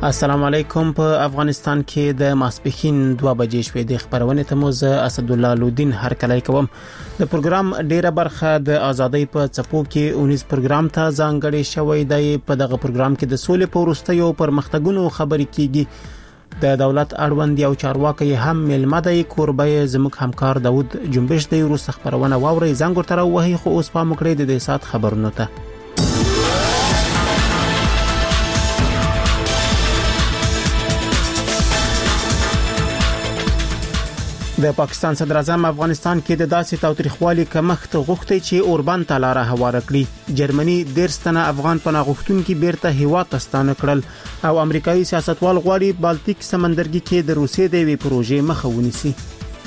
السلام علیکم. په افغانستان کې د ماسپښین 2 بجې شوې د خبرونه ته موز اسد الله لودین هر کله کوم د پروګرام ډیره برخه د ازادۍ په چپو کې 19 پروګرام ته ځانګړی شوی دی. په دغه پروګرام کې د سولې په وروستیو پرمختګونو خبرې کیږي. د دولت اړوند یو چارواکي هم ملمه دی. کوربه زموږ همکار داوود جنبش دی. وروسته خبرونه واوري زنګ تر وهي خو اوس په مکړې د دې سات خبرونه ته د پاکستان صدر اعظم افغانستان کې د داسې تاوتریخوالي کمښت غوښتي چې اوربان ته لار هواره کړي. جرمني 13 تنه افغان پناه غوښتونکي بیرته هیواد ته ستانه کړل او امریکایي سیاستوال غواړي بالټیک سمندرګي کې د روسیې د وی پروژې مخه ونیسي.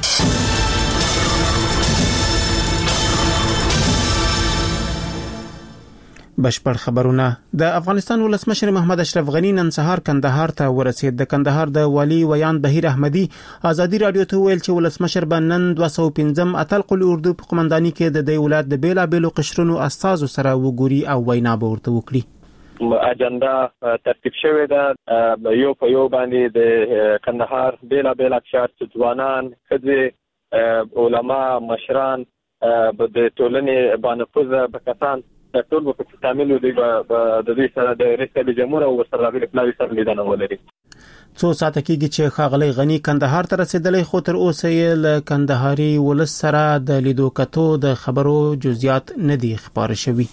بشپړ خبرونه. د افغانستان ولسمشر محمد اشرف غنی نن سهار کندهار ته ورسید. د کندهار د والی ویان بهیر احمدی ازادي رادیو ته ویل چې ولسمشر بنن 215 اتلق الاردو په قومنداني کې د ولایت د بیلابېلو قشرونو استازو سره وګوري او وینا به ورته وکړي. اجنډا ترتیب شوې ده. یو په یو باندې د کندهار بیلابېل اقشار ځوانان، ښځې، علما، مشران، د ټولنې باندې بکسان د ټول په تامل دی د دې سره د رئیس جمهور او سره د پلاوی سره لیدنه ولري. څو ساعت کېږي چې خاغلی غنی کندهار ته رسیدلې، خو تر اوسه یې له کندهاري ولس سره د لیدو کتو د خبرو جزئیات نه دي خبر شوي.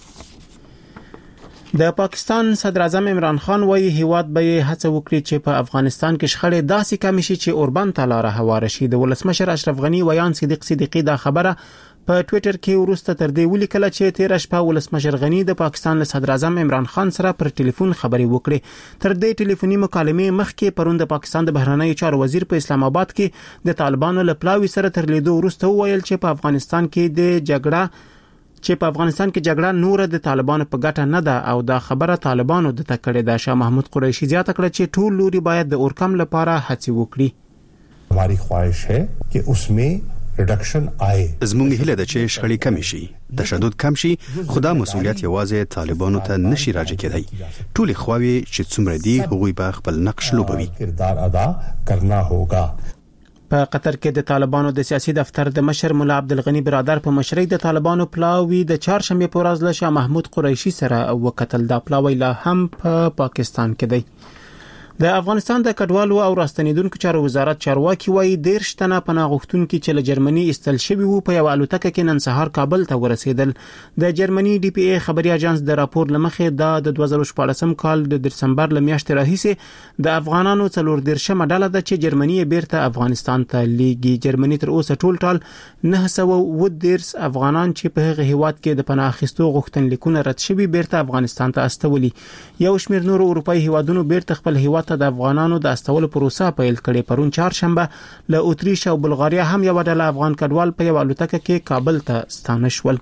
د پاکستان صدر اعظم عمران خان وايي هیواد به هڅه وکړي چې په افغانستان کې شخړې داسې کم شي چې اوربان ته لار هواره شي. د ولسمشر اشرف غنی ویان صدیقي دا خبره په ټوئیټر کې ورسته تر دې ولیکل چې 13 شپه ولسمشر غنی د پاکستان له صدر اعظم عمران خان سره پر ټلیفون خبرې وکړې. تر دې ټلیفوني مکالمې مخکې پروند د پاکستان د بهرنیو چارو وزیر په اسلام آباد کې د طالبانو له پلاوی سره تر لیدو ورسته ویل چې په افغانستان کې جګړه نور د طالبانو په ګټه نه ده او دا خبره طالبانو د تکړه ده. شاه محمود قریشی زیاته کړه چې ټول لوري باید د اورکم لپاره هڅه وکړي. हमारी ख्वाहिश है कि उसमें रिडक्शन आए. زموږ هیله ده چې شخړې کم شي، تشدد کم شي، خدا مسؤلیت یوازې طالبانو ته نشي راځي کېدای. ټول خواوی چې څومره دي هغوی به خپل نقش لوبوي. کردار ادا کرنا ہوگا. په قطر کې د طالبانو د سیاسي دفتر د مشر مولا عبدالغنی برادر په مشرۍ د طالبانو پلاوی د چهارشنبه په ورځ له شاه محمود قریشی سره وکتل. دا پلاوی لا هم په پاکستان کې دی. د افغانستان د کډوالو او راستنیدونکو چارو وزارت چارواکي وایي 13 تنه پناه غوښتونکي چې له جرمني استل شوي وو په یو الوتکه کې نن سهار کابل ته ورسېدل. د جرمني ډي پی ای خبري اژانس د راپور لمخې د 2014 کال د دسمبر ل میاشتې راهیسې د افغانانو 14 ډله ده چې جرمني بیرته افغانستان ته لیږي. جرمني تر اوسه ټول 910 افغانان چې په هغه هیواد کې د پناه اخیستو غوښتنلیکونه رد شوي بیرته افغانستان ته استولي. یو شمېر نور اروپאי هیوادونو بیرته خپل هیواد ته د افغانانو د استولو پروسه پیل کړې. پرون چهارشنبه له اتریش او بلغاریا هم یو ډله افغان کډوال په یو الوتکه کې کابل ته ستانه شول.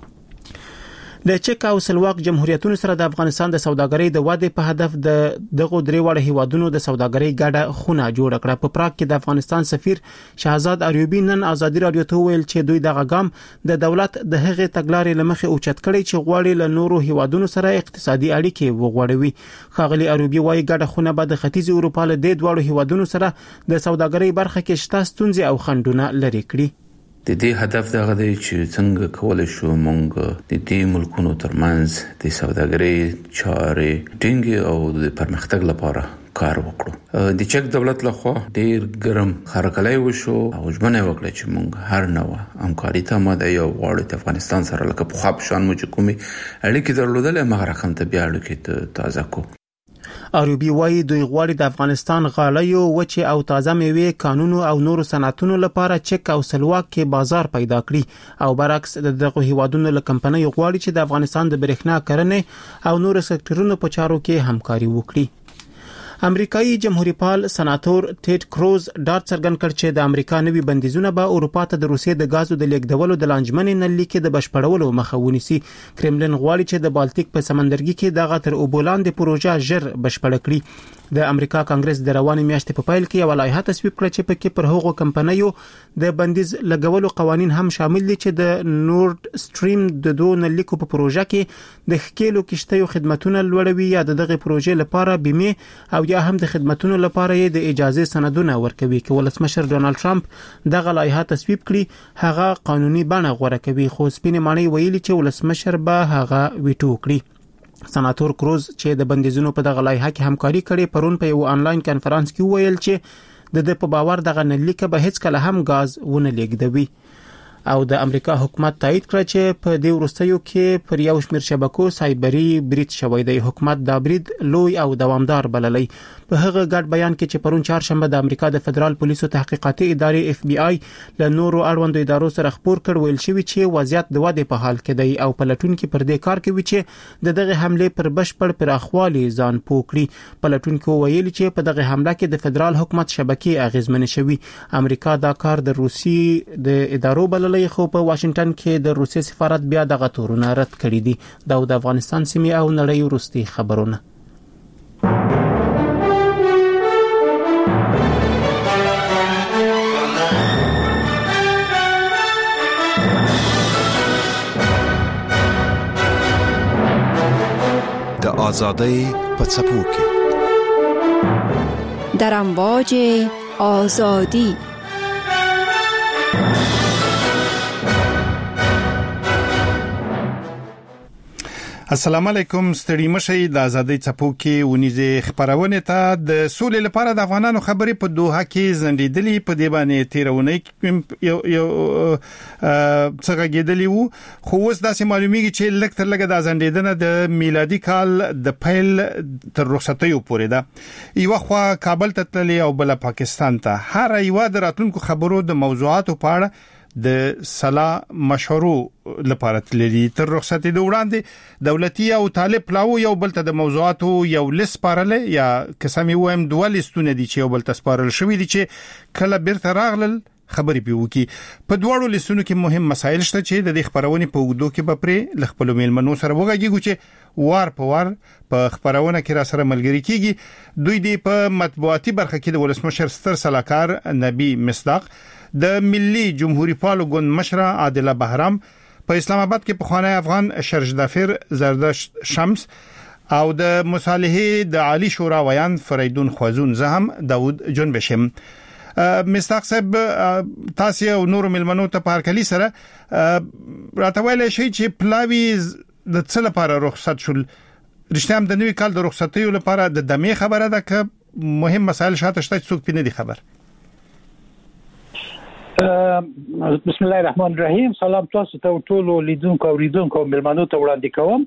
د چک او سلواک جمهوریتونو سره د افغانستان د سوداګرۍ د وده په هدف دغه درې وړ هیوادونو د سوداګرۍ ګډه خونه جوړ کړه. په پراګ کې د افغانستان سفیر شهزاد ایوبی نن ازادي رادیو ته ویل چې دوی دغه ګام د دولت د هغې تګلارې لمخې اوچت کړي چې غواړي له نورو هیوادونو سره اقتصادي اړیکې وغوړوي. خاغلی ایوبی وايي ګډه خونه به د ختیځ اروپا له دې دوه هیوادونو سره د سوداګرۍ برخه کې شته ستونزې او خنډونه لري کړي. د دې هدف دا دی چې څنګه کولای شو موږ د دې ملکونو ترمنځ د سوداګرۍ چارې ټینګې او د پرمختګ لپاره کار وکړو. د چک دولت لخوا ډیر ګرم هرکلی وشو او ژمنه وکړه چې موږ هر نوع همکاري ته ماده یو غواړو د افغانستان سره لکه په خاپ شان مو چې کومي اړیکې درلودل هغه رقم ته بیا اړیکې تازه کو. ایوبی وايي دوی غواړي د افغانستان غالیو وچه او تازه میوه قانونو او نورو صنعتونو لپاره چک او سلواک کې بازار پیدا کړي او برعکس دغه هیوادونو له کمپنۍ غواړي چې د افغانستان د برېښنا کرنې او نورو سکتورونو په چارو کې همکاري وکړي. امریکایي جمهوریت پال سناتور ټیډ کروز ډاډ څرګند کړ چې د امریکا نوي بندیزونه به اروپا ته د روسیې د غازو د لیږدولو د لانجمنې نل لیکې د بشپړولو مخه ونیسي. کرملین غواړي چې د بالټیک په سمندرګي کې دغه تر اوبولاند پروژه ژر بشپړ کړي. د امریکا کانګرس د رواني میاشتې په پیل کې یو لایحه تصویب کړه چې پکې پر هغو کمپنیو د بندیز لګولو قوانين هم شامل دي چې د نورد سټریم د دوه نل لیکو په پروژه کې د خکېلو کشتیو خدماتونه لوړوي یا دغه پروژې لپاره بیمه او یا هم د خدماتو لپاره یې د اجازه سندونه ورکوي. چې ولسمشر ډونالد ټرمپ دغه لایحه تصویب کړي هغه قانوني بڼه غوړه کوي، خو سپینې ماڼۍ ویلي چې ولسمشر به هغه ویټو کړي. سناتور کروز چې د بندیزونو په دغه لایحه کې همکاري کړې پرون په یو آنلاین کانفرنس کې ویل چې د په باور دغه نلیکه به هیڅ کله هم غاز ونه لیږدوي. او د امریکا حکومت تایید کړ چې په دې وروستیو کې پر یو شمېر شبکو سایبری برید شوی دی. حکومت دا برید لوی او دوامدار بللی. په هغه ګډ بیان کې چې پرون چهارشنبه د امریکا د فدرال پولیسو تحقیقاتي ادارې FBI له نورو اړوندو ادارو سره خبر کړ، ویل شوی چې وضعیت د واده په حال کې دی او پلټونکو پر دې کار کوي چې دغه حمله پر بشپړ پراخوالي ځان پوکړي. پلټونکو ویل چې په دغه حمله کې د فدرال حکومت شبکې اغیزمن شوی. امریکا دا کار د روسي د ادارو بللی، خو په واشنگټن کې د روسي سفارت بیا دغه تورونه رد کړی دي. دا د افغانستان سیمې او نړۍ وروستي خبرونه. د آزادۍ په څپو کې در امواج آزادی. السلام علیکم، ستړي مشي د ازادۍ څپو کې ونیزه خبرونه ته د سولې لپاره د افغانانو خبرې په دوحه کې زندېدلې په دی باندې تیرونه یو څنګه کېدلی وو، خو اوس داسې معلومیږي چې لکه تر لګه د زندېدنه د میلادي کال د پیل تر رخصتیو پورې ده. یو خو کابل ته تللی او بل پاکستان ته. هر یو د راتلونکو خبرو د موضوعاتو په اړه د سلا مشورو لپاره تللی. تر رخصتي د وړاندې دولتي او طالب پلاو یو بل ته د موضوعاتو یو لیست سپارل یا قسمي وایم دوه لیستونه دي چې یو بل ته سپارل شوی دي چې کله بیرته راغلل خبرې پیوکي. په دوړو لیستونو کې مهم مسایل شته چې د خبرونې په وګړو کې به پرې لخپل میلمنو سره وګورئ چې وار په وار په خبرونه کې را سره ملګری کیږي. دوی دی په مطبوعاتي برخه کې د ولسمشر ستر سلاکار نبی مصداق، د ملي جمهوریت پالو ګوند مشره عادله بهرام، په اسلام آباد کې پخوانی افغان شرجدافر زردشت شمس او د مصالحه د عالی شورا ویان فریدون خوازون، زه هم داوود جنبشم. مصداق صاحب، تاسو او نور ملمنو ته په هرکلی سره راتویل شي چې پلاوی د څه لپاره رخصت شول. رښتیا هم د نوي کال د رخصتیو لپاره د دمه خبره ده که مهم مسایل شاته شته څوک پینې دي خبر؟ بسم الله الرحمن الرحیم. سلام تاسو ته ټول لیدونکو او اوریدونکو ملمنو ته وړاندې کوم.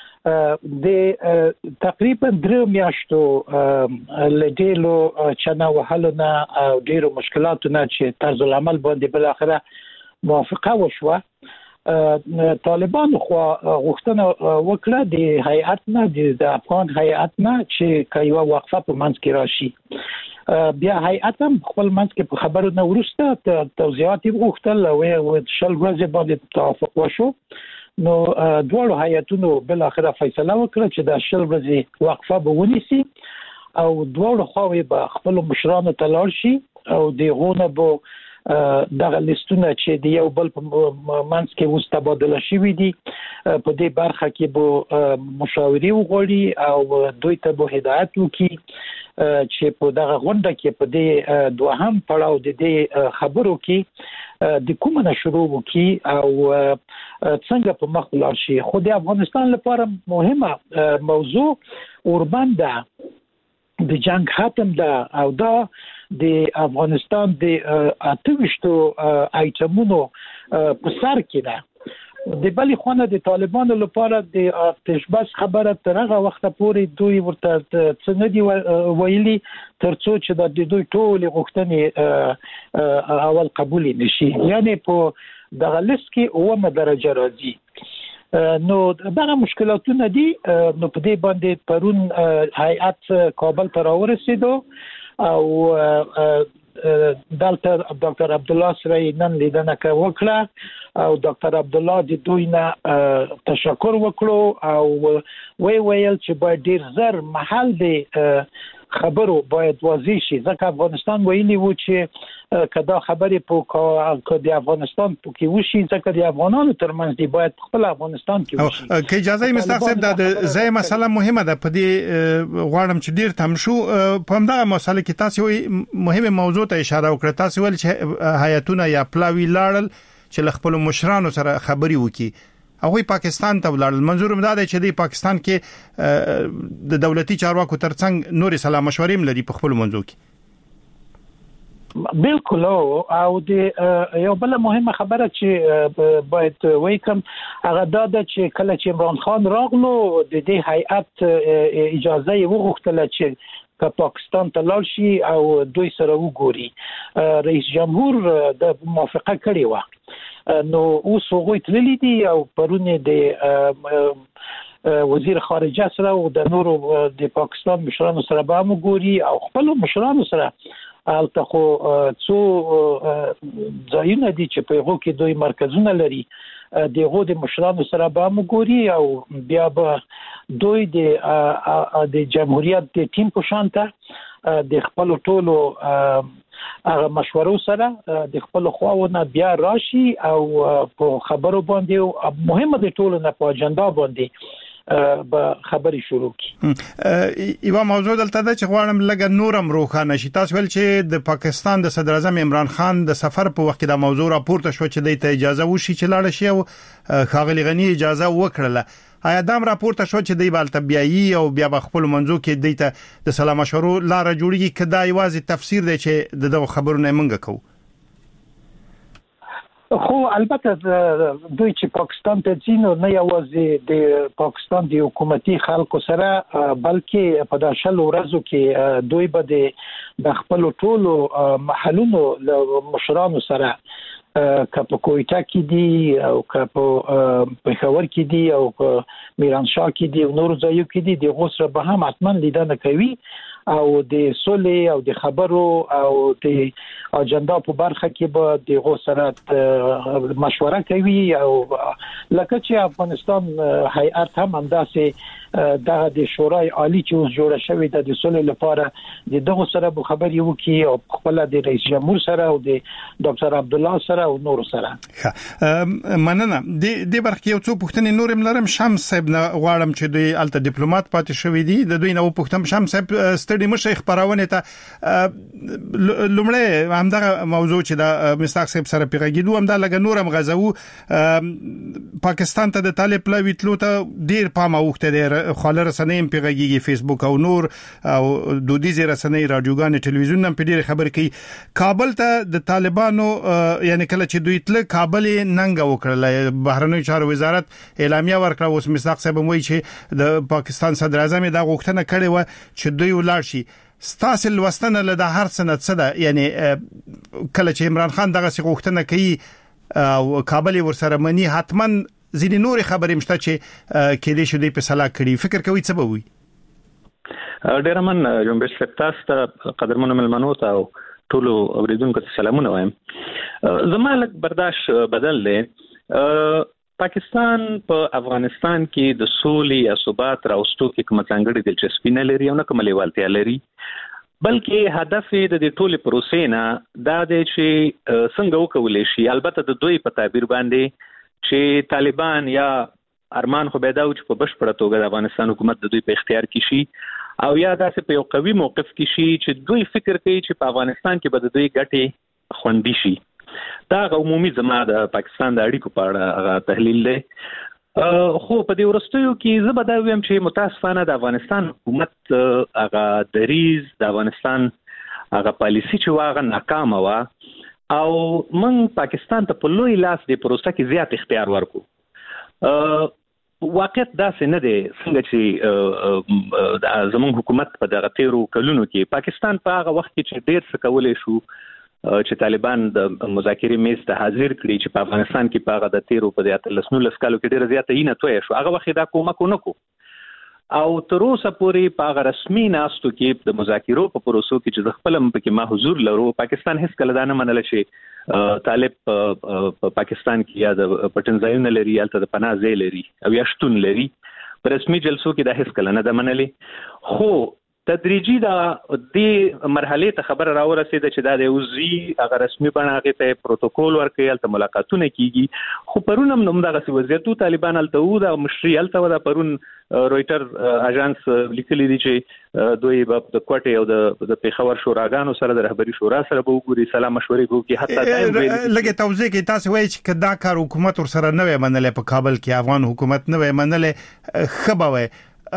د تقریبا 3 میاشتو لډیلو چنا وهلونه او ډیرو مشکلاتونه چې طرز العمل باندې بل اخره موافقه وشوه. طالبان خو غوښتنه وکړه د هیئت نه، د افغان هیئت نه، چې کایو وقفه په منځ کې راشي. بیا هیئت هم خپل منځ کې په خبرو نه ورسته توضیحات وغوښتل او شل ورځې باندې توافق وشو. نو دوه هیئتونو بل اخره فیصله وکړه چې د شل ورځې وقفه به ونیسي او دوه خواوې به خپل مشرانو ته لاړ شي او دغه به دغه لیستونه چې د یو بل په منځ کې اوس تبادله شوي دي په دې برخه کې به مشاوري وغوړي او دوی ته به هدایت وکړي چې په دغه غونډه کې په دې دوهم پړاو د دې خبرو کې د کومه شروع وکړي او څنګه په مخ لاړ شي. خو د افغانستان لپاره مهمه موضوع اوربند ده، د جنگ ختم ده او دا د افغانستان د 28 آیټمونو په سر کې ده. د بلې خونه د طالبانو لپاره د آتش بس خبره تر هغه وخت پورې دوی ورته څنګه دی ویلي ترڅو چې د دوی ټول غوښتنې اول قبول نشي، یعنی په دغه لیست کې اومه درجه راځي. نو دغه مشکلاتونه دي. نو په دې باندې پرون هیئت کابل ته راورسېدو او دلته ډاکټر عبد الله سره نن لیدنه وکړه او ډاکټر عبد الله د دوی نه تشکر وکړو او ویل چې باید ډیر زر محل د خبرو باید واضح شي ځکه افغانستان ویلي و چې کدا خبرې په د افغانستان په کې وشي ځکه د افغانانو ترمنځ دی باید خپل افغانستان کې وشي. که اجازه مستق صاحب د زای مسله مهمه ده په دې غواړم چې ډیر تم شو په همدغه مسله کې تاسو مهمه موضوع ته اشاره وکړه. تاسو ول چې هیئتونه یا پلاوی لاړل چې خپل مشرانو سره خبري وکړي هغه پاکستان ته ولاړل. منظور مدا دی چې د پاکستان کې د دولتي چارواکو ترڅنګ نور سلا مشورې لري په خپل منځو کې. بالکل او د یو بل مهمه خبره چې باید وایکم هغه دا ده چې کله چې عمران خان راغلو د دې هیئت اجازه یې وغوښتله چې که پاکستان ته لاړ شي او دوی سره وګوري. رئیس جمهور د موافقه کړې و. نو اوس هغه تللی دی او پرونه د وزیر خارجه سره او د نورو د پاکستان مشرانو سره به وګوري او خپل مشرانو سره البته خو څو ځایونه دي چې په هغه کې دوی مرکزونه لري دغه د مشرانو سره به وګوري او بیا به دوی د جمهوریت د ټیم په شانته د خپل ټولو هغه مشورو سره د خپل خواونه بیا راشي او په خبرو باندې مهمه د ټولو نه په اجنډا باندې به خبري شروع کی. یو موضوع دلته ده چې غواړم لږ نورم روښانه شي. تاسو ول چې د پاکستان د صدر اعظم عمران خان د سفر په وخت د موضوع راپورته شو چې د اجازه وشي چې لاړ شي او خاغلی غنی اجازه وکړه. آیا دا راپورته شو چې دی بالته بیايي او بیا خپل منځو کې دیته د سلام مشورو لار جوړیږي کدا یوازې تفسیر دی چې دغه خبرونه منګه کوو؟ خو البته دوی چې پاکستان ته ځینو نه یوازې د پاکستان د حکومتي خلکو سره بلکې په داشل ورځو کې دوی به د خپل ټولو محلونو مشرانو سره که په کویټه کې دي او که په پېښور کې دي او په میرانشاه کې دي او نور ځایو کې دي د غوسره به هم حتما لیدنه کوي او د صلح او د خبرو او د اجنډا په برخه کې به د غوسره مشوره کوي او لکه چې افغانستان هیئت هم همداسې د شورای عالی چې اوس جوړه شوې ده د صلح لپاره دغه سره به خبرې وکړي او خپل د رئیس جمهور سره او د ډاکټر عبد الله سره او نور سره. مننه. د برخه یو څو پوښتنې نورم لرم. شمس صاحب نه غواړم چې دوی الته ډیپلوماټ پاتې شوی دی د دوی نه پوښتم. شمس صاحب ستړي مشه خبرونه ته لومړی همدغه موضوع چې د مستاق صاحب سره پیغاګیدو هم دا لګ نورم غزو پاکستان ته د طالب پلاوی تلو ته ډیر پام اوخته دی خاله رسنۍ پیغاګیږي فیسبوک او نور او دودیزه رسنۍ رادیوګان ټلویزیون هم په ډیر خبر کوي. کابل ته د طالبانو یعنی کله چې دوی تل کابل ننګ وکړل بهرنی چارو وزارت اعلامیه ورکړه. اوس مستاق صاحب وایي چې د پاکستان صدر اعظم دا غوښتنه کړې و چې دوی ولاړ شي. ستاسو لوستنه له د هر سند څه ده یعنی کله چې عمران خان دغه غوښتنه کوي او کابل ورسره مني حتما ځینې نور خبرې مشته چې کې دې شو دې په صلاح کړي فکر کوي څه به وي؟ ډیر من جنبش تاسو ته قدرمنو ملمنو ته او ټولو اوریدونکو ته سلامونه وایم. زمالک برداشت بدل لې پاکستان په افغانستان کې د سولې یا ثبات راوستو کې کوم څنګه دلچسپي نه لري او نه کوم لیوالتیا لري بلکې هدف د دې ټولې پروسې نه دا دی چې څنګه وکولای شي البته د دوی په تعبیر باندې چې طالبان یا ارمان خو پیدا و چې په بشپړه توګه د افغانستان حکومت د دوی په اختیار کې شي او یا داسې په یو قوي موقف کې شي چې دوی فکر کوي چې په افغانستان کې به د دوی ګټې خوندي شي. دا عمومي زما د پاکستان د اړیکو په اړه تحلیل دی. خو په دې ورستیو کې زه به دا وایم چې متاسفانه د افغانستان حکومت هغه دریز د افغانستان هغه پالیسی چې واغه ناکامه و او موږ پاکستان ته په لوی لاس د پروسه کې زیات اختیار ورکو. واقعیت داسې نه دی څنګه چې زموږ حکومت په دغه تیرو کلونو کې پاکستان په هغه وخت کې چې ډیر څه کولای شو چې طالبان د مذاکرې میز ته حاضر کړي چې په افغانستان کې په هغه د تیرو په 19 کالو کې ډیر زیاته اینه توې شو هغه وخت دا کومک ونکو او تر اوسه پورې په هغه رسمي ناستو کې د مذاکرو په پروسو کې چې خپل هم پکې ما حضور لرو پاکستان هیڅ کله دا نه منل شي طالب په پاکستان کې یا د پټن ځایونه لري یا د پناه ځای لري او یا شتون لري په رسمي جلسو کې دا هیڅ کله نه ده منلې. خو تدریجي د مرحله ته خبر راورسېده چې دا د وزي هغه رسمي بڼه ته پروتوکول ورکړي الته ملاقاتونه کیږي خو پرون هم دغه وضعیت طالبان الته و د مشري الته د پرون رويټر اژانس لیکلي دي چې دوی د کوټې او د پیښور شوراګانو سره د رهبری شورا سره به وګوري سلام مشورې کوي حتی لکه توضیح کې تاسو وایي چې دا کار حکومت ور سره نه منل په کابل کې افغان حکومت نه منل خبره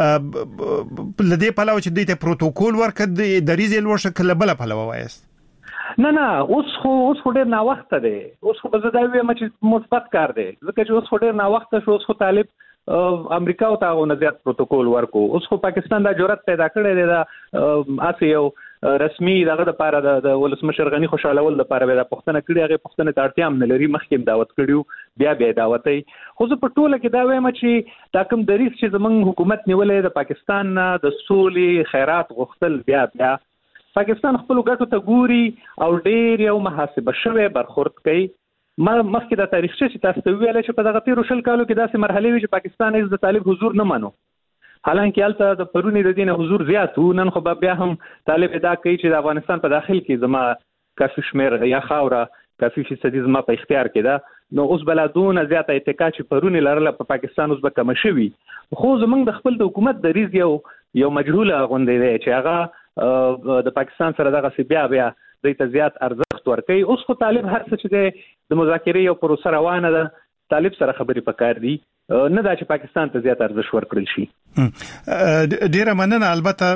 لدې پلاو چې دوی ته پروتوکول ورکړ د ریزل ورشه کله بل پلاو وایست نه اوس خو ډېر نا وخت دی اوس خو به زه دا وایم چې مثبت کار دی ځکه چې اوس ډېر نا وخت شو اوس خو طالب امریکا او تاغونه زیات پروتوکول ورکو اوس خو پاکستان دا جرأت پیدا کړی دی دا اسی یو رسمي دغه د لپاره د ولسمشر غنی خوشالول د لپاره د پښتنه کړي هغه پښتنه ته اړتیا هم نه لري مخکې دعوت کړیو بیا دعوتي خو زه په ټوله کې دا وایم چې دا کوم دریس چې زمونږ حکومت نیولې د پاکستان د سولې خیرات غوښتل بیا پاکستان خپل ګټو ته ګوري او ډېر یو محاسبه شوی برخورد کوي مخکې د تاریخ چې تاسو ته ویل چې په دغه 13 کالو کې داسې مرحله وي چې پاکستان هیڅ د طالب حضور نه منو حالانکه الته د پرونی د دینه حضور زیات و نن خو بیا هم طالب دا کوي چې د افغانستان په داخل کې زما کافي شمیر یا خاوره کافي فیصدي زما په اختیار کې ده نو اوس بلادون زیات اتکا چې پرونی لرله په پاکستان اوس به کم شوي خو زمونږ د خپل د حکومت د ریز یو مجهوله غونډه دی چې هغه د پاکستان سره دغه بیا د ته زیات ارزښت ورکوي اوس خو طالب هر څه چې د مذاکرې یو پروسه روانه ده طالب سره خبرې پکار دي نه دا چې پاکستان ته زیات ارزښت ورکړل شي ډیره مننه البته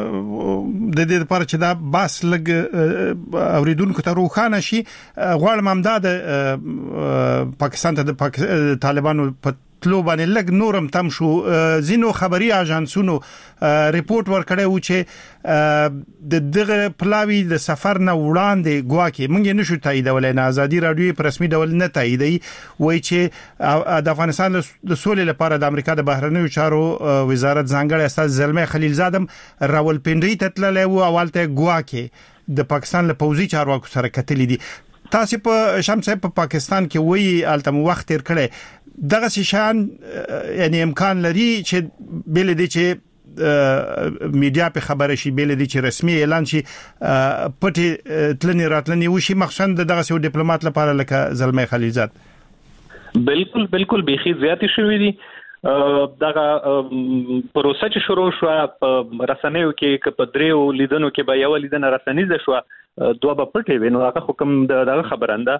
د دې لپاره چې دا باس لګ اوریدونکو ته روښانه شي غواړم هم دا پاکستان ته د طالبانو په تلو باندې لګ نورم تم شو زینو خبري اژانسونو ریپورت ورکړی و چې دغه پلاوی د سفر نه وړاندې ګواکې مونږ نشو تاییدولای نه ازادي رادیو په رسمي ډول نه تاییدي وای چې د افغانستان د سولې لپاره د امریکا د بهرنیو چارو وزارت ځانګړی استاد زلمي خلیلزاده راولپنډي ته تللی و اولته ګواکې د پاکستان له پوځي چارواکو سره کتلې دي تاسو په شمس په پاکستان کې وای التم وخت تیر کړي دغه شان یعنی امکان لري چې بل دي چې میډیا په خبره شي بل دي چې رسمي اعلان شي پټي تلنی راتلنی وشي مخصوصا دغه یو ډیپلوماټ لپاره لکه زلمي خلیلزاد بالکل بيخي زیات شوې دي دغه پروسه چې شروع شو په رسنیو کې په دریو لیدنو کې به یو لیدنه رسنیزه شو دوه په پټي وینو هغه حکم دغه خبرنده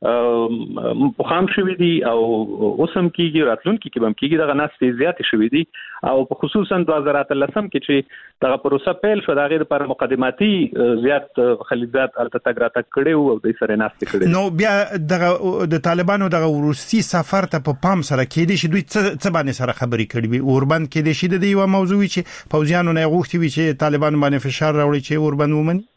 په خام شوې دي او اوسم کېږي راتلونکي کې هم کېږي دغه ناس زیات شوې دي او خصوصا 2013 کې چې دغه پروسه پیل شو دغه لپاره مقدماتي زیات خلیزات التتګرات کړي او د سره ناس کړي نو بیا دغه د طالبانو دغه روسي سفر ته په پام سره کې دي چې دوی څه باندې سره خبرې کړي وي اوربند کې دي چې د یو موضوع چې فوزیانو نه غوښتي وي چې طالبان باندې فشار راوړي چې اوربند ومني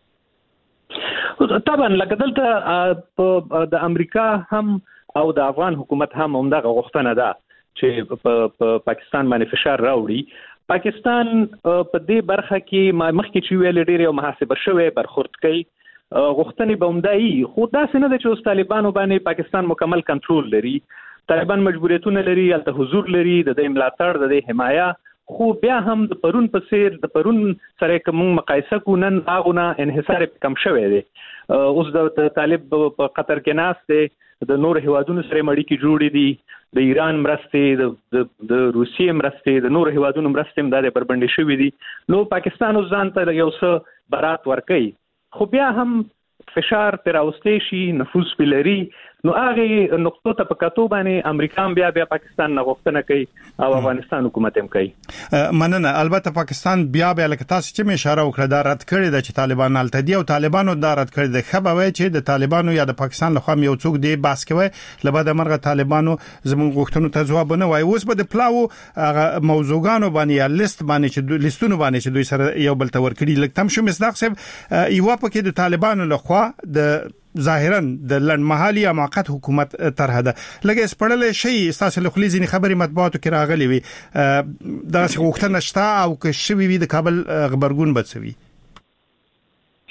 طبعا لکه دلته د امریکا هم او د افغان حکومت هم همدغه غوښتنه ده چې په پاکستان باندې فشار راوړي پاکستان په دې برخه کې مخکې چې ویل ډېر یو محاسبه شوی برخورد کوي غوښتنې به همدایي خو دا څه نه ده چې اوس طالبانو باندې پاکستان مکمل کنټرول لري طالبان مجبوریتونه لري الته حضور لري د دې ملاتړ د حمایه خو بیا هم د پرون سره کوم مقایسه کو نن هغه انحصار کم شوی دی اوس د طالب په قطر کې ناس دی د نور هیوادونو سره مړی کې جوړې دي د ایران مرستې د روسیې مرستې د نور هیوادونو مرستې هم د بربندې شوې دي نو پاکستان ځان ته یو څه برات ورکړي خو بیا هم فشار پر اوستې شي نفوذ پلري نو هغه نقطو ته په کتو باندې امریکا بیا پاکستان نه غوښتنه کوي او افغانستان حکومت هم کوي مننه البته پاکستان بیا لکه تاسو چې اشاره وکړه دا رد کړی د چې طالبان الته دی او طالبانو دا رد کړی د خبره چې د طالبانو یا د پاکستان له خوا یو څوک دی باس کوي لبا د مرغه طالبانو زموږ غوښتنو ته ځواب نه وای اوس به د پلاو موضوعګانو باندې یا لیست باندې چې لیستونو باندې چې دوی سره یو بل تور کړی لکه تم شو مصداق صاحب یو پکې د طالبانو له خوا د ظاهرا د لنډمحلي یا موقت حکومت طرح ده لکه سپړل شي اساس له خلیزي خبري مطبوعاتو کې راغلي وي دا څه وخت نشته او که شوي وي د کابل خبرګون بچوي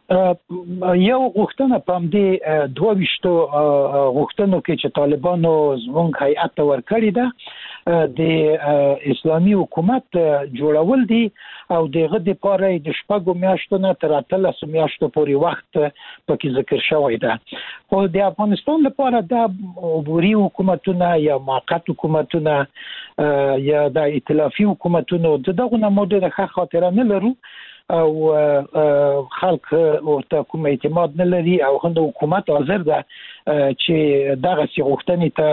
یو غوښتنه پام دی 22 غوښتنو کې چې طالبانو زموږ هیئت ورکړی ده د اسلامي حکومت جوړول دي او دغه د پاره د شپږو میاشتو نه تر 13 میاشتو پورې وخت پکې ذکر شوی ده. خو د افغانستان لپاره د عبوري حکومتونه یا موقت حکومتونه یا د ائتلافي حکومتونو دغه موده د خاطر نه لرو او خلک ورته کوم اعتماد نه لري او هند حکومت حاضر ده چې دغه غوښتنې ته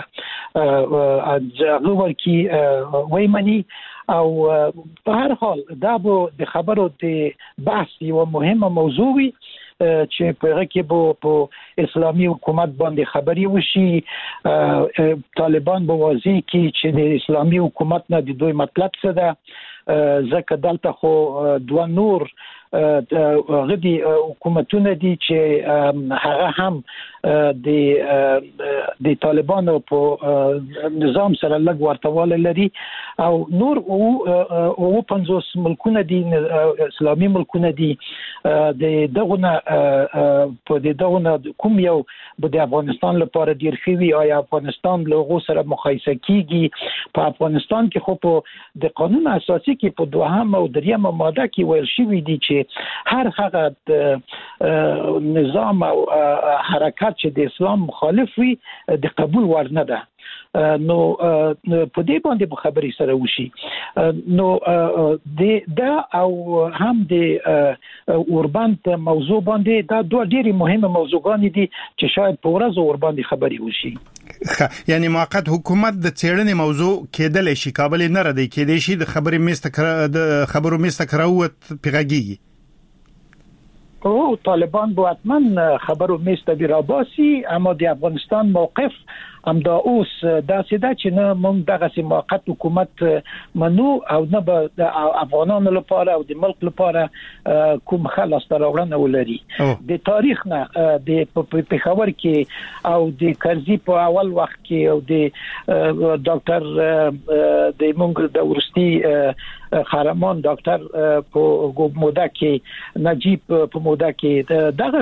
غوړ کی وایمني او په هر حال دا به د خبرو د بحث یو مهمه موضوع وي چې په هغه کې په اسلامي حکومت باندې خبري وشي. طالبان به واضح کی چې د اسلامي حکومت نه د دوی مطلب څه ده ځکه دلته خو دوه نور غدي حکومتونه دي چې هغه هم د طالبانو په نظام سره لږ ورتواله لري او نور او 50 ملکونه دي اسلامي ملکونه دي دغه کوم یو د افغانستان لپاره ډیر خوي او افغانستان له غو سره مقایسه کیږي. په افغانستان کې خو په د قانون اساسي کې په دوهم او دریم ماده کې ویل شوی دي چې هر هغه نظام او حرکت چې د اسلام مخالف وي د قبول ور نه ده. نو په دې باندې په خبري سره وشي نو دا او هم د اوربند موضوع باندې دا دوه ډېری مهمه موضوعګان دي چې شاید په ورځ اوربند خبري وشي. یعنی موقت حکومت د څېړنې موضوع کېدل شي کابل نه ردی کېدې شي د خبرو مستکراوت پیغاږي او طالبان به حتما خبرو مستبی راباسی اما د افغانستان موقف امدا اوس داسې ده چې نه موږ دغه موقت حکومت منو او نه به د افغانانو لپاره او د ملک لپاره کوم خلاص راوړنه ولري. د تاریخ نه د پېښور کې او د کرزي په اول وخت کې او د ډاکټر د موږ د ورستي خارمان ډاکټر په موده کې نجیب په موده کې دغه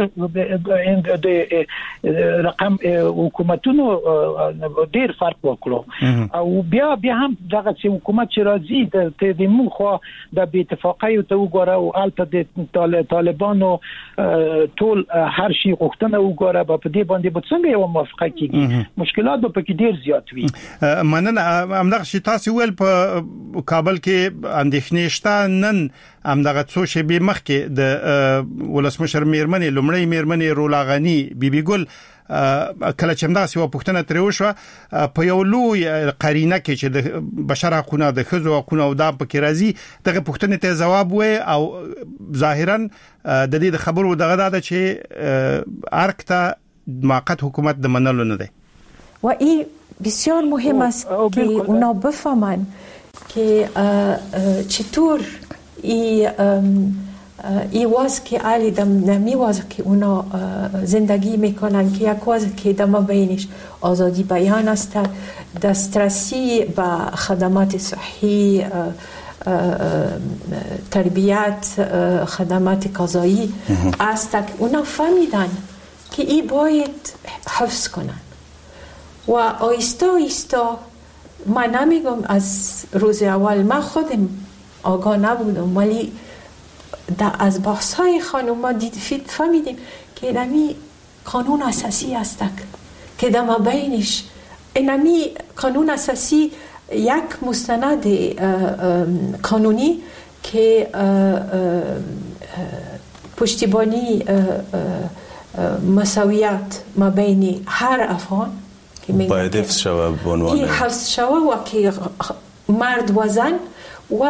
رقم حکومتونو ډیر فرق وکړو او بیا هم دغه حکومت چې راځي د موخه د اتفاقي او وګوره او البته د طالبانو ټول هر شي غوښتنه وګوره په دې باندې به څنګه یو موافقه کیږي مشکلات به پکې ډیر زیات وي. مننه همدغه شي تاسو ول په کابل کې اندېښنې شته نن همدغه څو شی به مخ کې د ولسمشر میرمنې لومړی میرمنې رولاغانی بیبي ګل کله چې همداسې و پښتنه ترې وشو په یو لوی قرینه کې چې د بشر حقوقو د ښځو حقوقو او د پکې راځي دغه پښتنه ته جواب وای او ظاهرا د دې خبرو دغه دا چې ارکتا موقت حکومت د منلو نه دی و این بسیار مهم است که اونا بفهمن که چطور ای واز که علی دم نمیواز که اونا زندگی میکنن که یک واز که دم بینش آزادی بیان است دسترسی به خدمات صحی تربیت خدمات قضایی است که اونا فهمیدن که ای باید حفظ کنن و آیستا من نمیگم از روز اول من خودم آگاه نبودم ولی از بحث‌های خانم ما فهمیدیم که اینمی قانون اساسی است که در بینش اینمی قانون اساسی یک مستند قانونی که پشتیبانی مساویت ما بین هر افغان که باید حفظ شود به عنوان حفظ شود و که مرد و زن و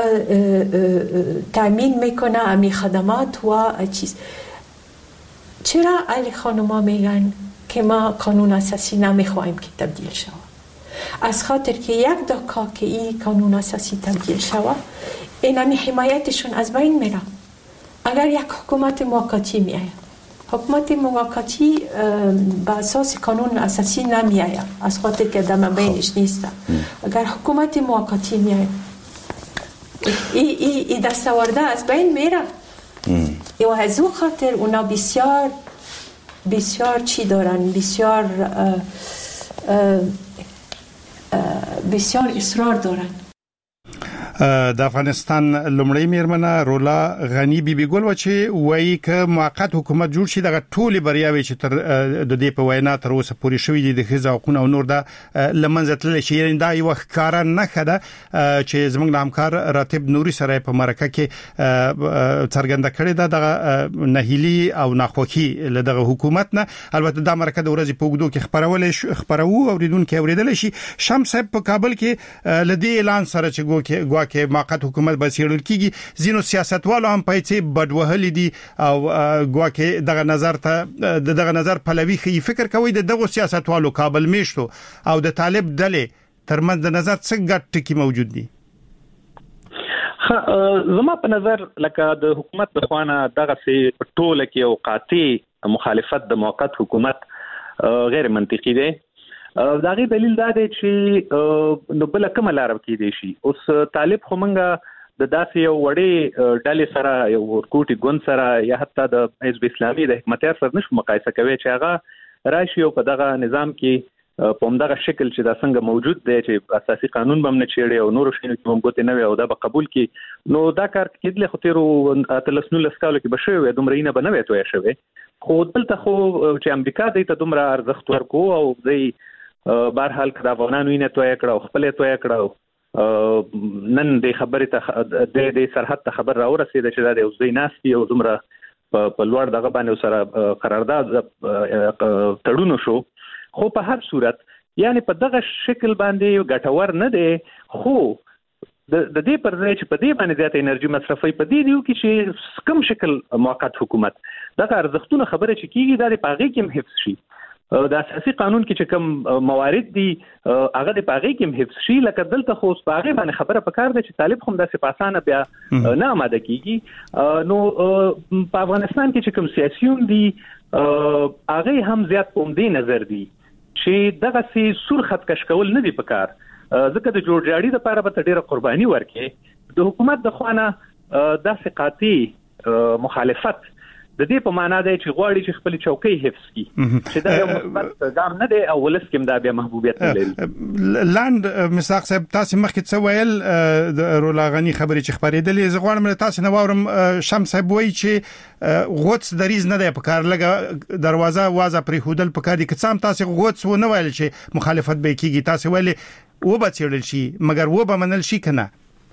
تامین میکنه امی خدمات و چیز. چرا علی خانوما میگن که ما قانون اساسی نمیخوایم که تبدیل شود؟ از خاطر که یک دکا که این قانون اساسی تبدیل شود این امی حمایتشون از بین میره. اگر یک حکومت موقتی میآید حکومت موقتی با اساس قانون اساسی نمیآید از خاطر که دم بینش نیست. اگر حکومت موقتی میآید ای دستاورده از بین میره و از او خاطر اونا بسیار بسیار چی دارن، بسیار اصرار دارن. د افغانستان لومړی میرمنه رولا غنی بیبي ګل و چې وایي ک موقت حکومت جوړ شي دغه ټولي بریاوي چې تر د دې په وینا تر اوسه پورې شوې دي د ښځو حقوقو او نور د لمنځه تللی شي. یعنی دا یو ښکارا نه خده چې زموږ د همکار راتب نوري سره په مرکه کې څرګنده کړې ده د نهیلی او ناخوخي له دغه حکومت نه. البته دا مرکه د ورځې په وګړو کې خبرو اوریدونکو اوریدل شي. شمس صاحب په کابل کې لدی اعلان سره چې کې موقت حکومت به سیړل کیږي زینو سیاستوالو هم پیسې بدوهل دي او ګواکې دغه نظر پلوي خي فکر کوي دغه سیاستوالو کابل میشتو او د طالب دلې ترمنځ د نظر څه ګټ ټکی موجود دي. زما په نظر لکه د حکومت د خوانه دغه سي ټوله کې او قاطع مخالفت د موقت حکومت غیر منطقي دی. دا غي دلیل دا دی چې نو بل کومه لار کې دی شي. اوس طالب خو منګه د داسې یو وړي ډلې سره یو ورکوټي ګوند سره یا حتی د حزب اسلامي د حکومتیار سره نشو مقایسه کوي چې هغه راشي او په دغه نظام کې په همدغه شکل چې دا څنګه موجود دی چې اساسي قانون بم نه چیړي او نور شنو کې موږ نه وي او دا به قبول کی نو دا کار کېدل خو تیرو اتلسنو لسکالو کې بشوي دومره نه بنوي توې شوی. خو دلته خو چې امریکا د ته دومره ارزښت ورکو او د بهرحال کدا افغانانو یې نه توې کړو خپل توې کړو نن د خبرې ته د سرحد ته خبر راو رسیده چې دا د اوسې ناستي او دومره په لوړ دغه باندې سره قرارداد تړونو شو. خو په هر صورت یعنی په دغه شکل باندې ګټور نه دی. خو د دې پر ځای چې په دې باندې زیات انرژي مصرفي په دې دیو کې چې کوم شکل موقت حکومت دغه ارزښتونه خبره چې کیږي دا په هغه کې حفظ شي. د اساسي قانون کې چې کوم موارد دي هغه د پاغي کې حفظ شي. لکه دلته خو پاغي باندې خبره پکار ده چې طالب هم د سپاسانه بیا نه آماده کیږي. نو په افغانستان کې چې کوم سیاسيون دي هغه هم زیات په دې نظر دي چې دغه سي سور خط کش کول نه دي پکار. ځکه د جوړجاړي لپاره به ډیره قرباني ورکړي. د حکومت د خوانه د ثقافي مخالفت د دې په معنا دی چې غواړي چې خپل چوکۍ حفظ کړي چې دا یو مثبت ګام نه دی او ولسکم دا بیا محبوبیت لري. لاند مساق صاحب تاسو مخکې څه ویل د رولا غنی خبرې چې خبرېدلې زه غواړم تاسو نه واورم. شمس صاحب وایي چې غوڅ دریز نه دی په کار لګه دروازه وازه پرې هودل په کار دي که څام تاسو غوڅ و نه ویل چې مخالفت به کیږي. تاسو ویل و به چیرل شي مګر و به منل شي کنه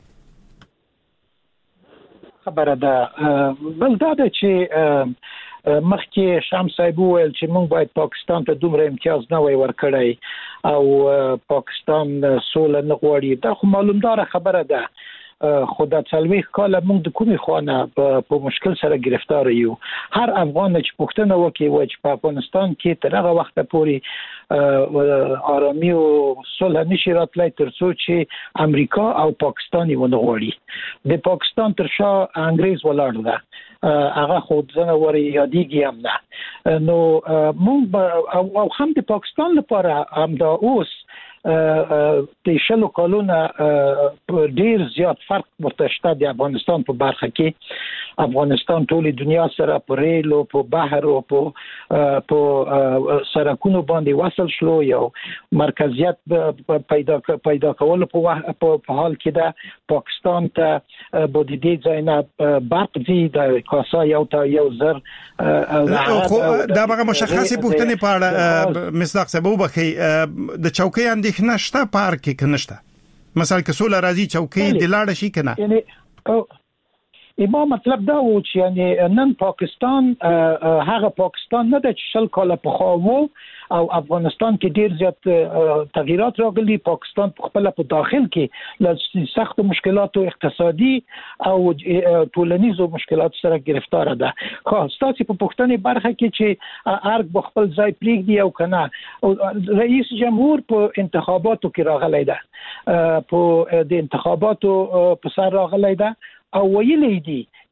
خبره ده. بل دا ده چې مخکې شمس صاحب ویل چې موږ باید پاکستان ته دومره امتیاز نه وای ورکړی او پاکستان سوله نه غواړي. دا خو معلومدار خبره ده. خو د څلويخ کال موږ د کومي خوانه په مشکل سره گرفتار یو. هر افغان چې پښتنه وکي و چې په افغانستان کې تر هغه وخت پورې آرامي او صلح نشي راتلای تر څو چې امریکا او پاکستان یې ونه غواړي. د پاکستان تر شا انګريز ولاړ ده هغه خود زنه وري یادېږي هم نه. نو موږ او هم د پاکستان لپاره هم دا اوس د شلو کالونه ډیر زیات فرق ورته شته د افغانستان په برخه کې. افغانستان ټولې دنیا سره په ریل او په بحر او په سرکونو باندې وصل شلو یو مرکزیت پیدا کول په حال کې ده. پاکستان ته بو د دې ځای نه برق دي د کاسا یو زر دا به مشخصي پوښتنې په اړه مصداق سبب بخي د چوکۍ اندېښنه شته پارک کې نشته مثلا که سوله راځي چوکۍ د لاړ شي کنه. یعنی ما مطلب دا و چې یعنی نن پاکستان هغه پاکستان نه د شل کال په خو او افغانستان کې ډیر زیات تغیرات راغلي. پاکستان په خپل په داخل کې له سخت مشکلاتو اقتصادي او ټولنیزو مشکلاتو سره گرفتار ده. خو تاسو په پښتني برخه کې چې ارګ خپل ځای پریږدي او کنه رئیس جمهور په انتخاباتو کې راغلی ده په د انتخاباتو په سر راغلی ده او ویلې دي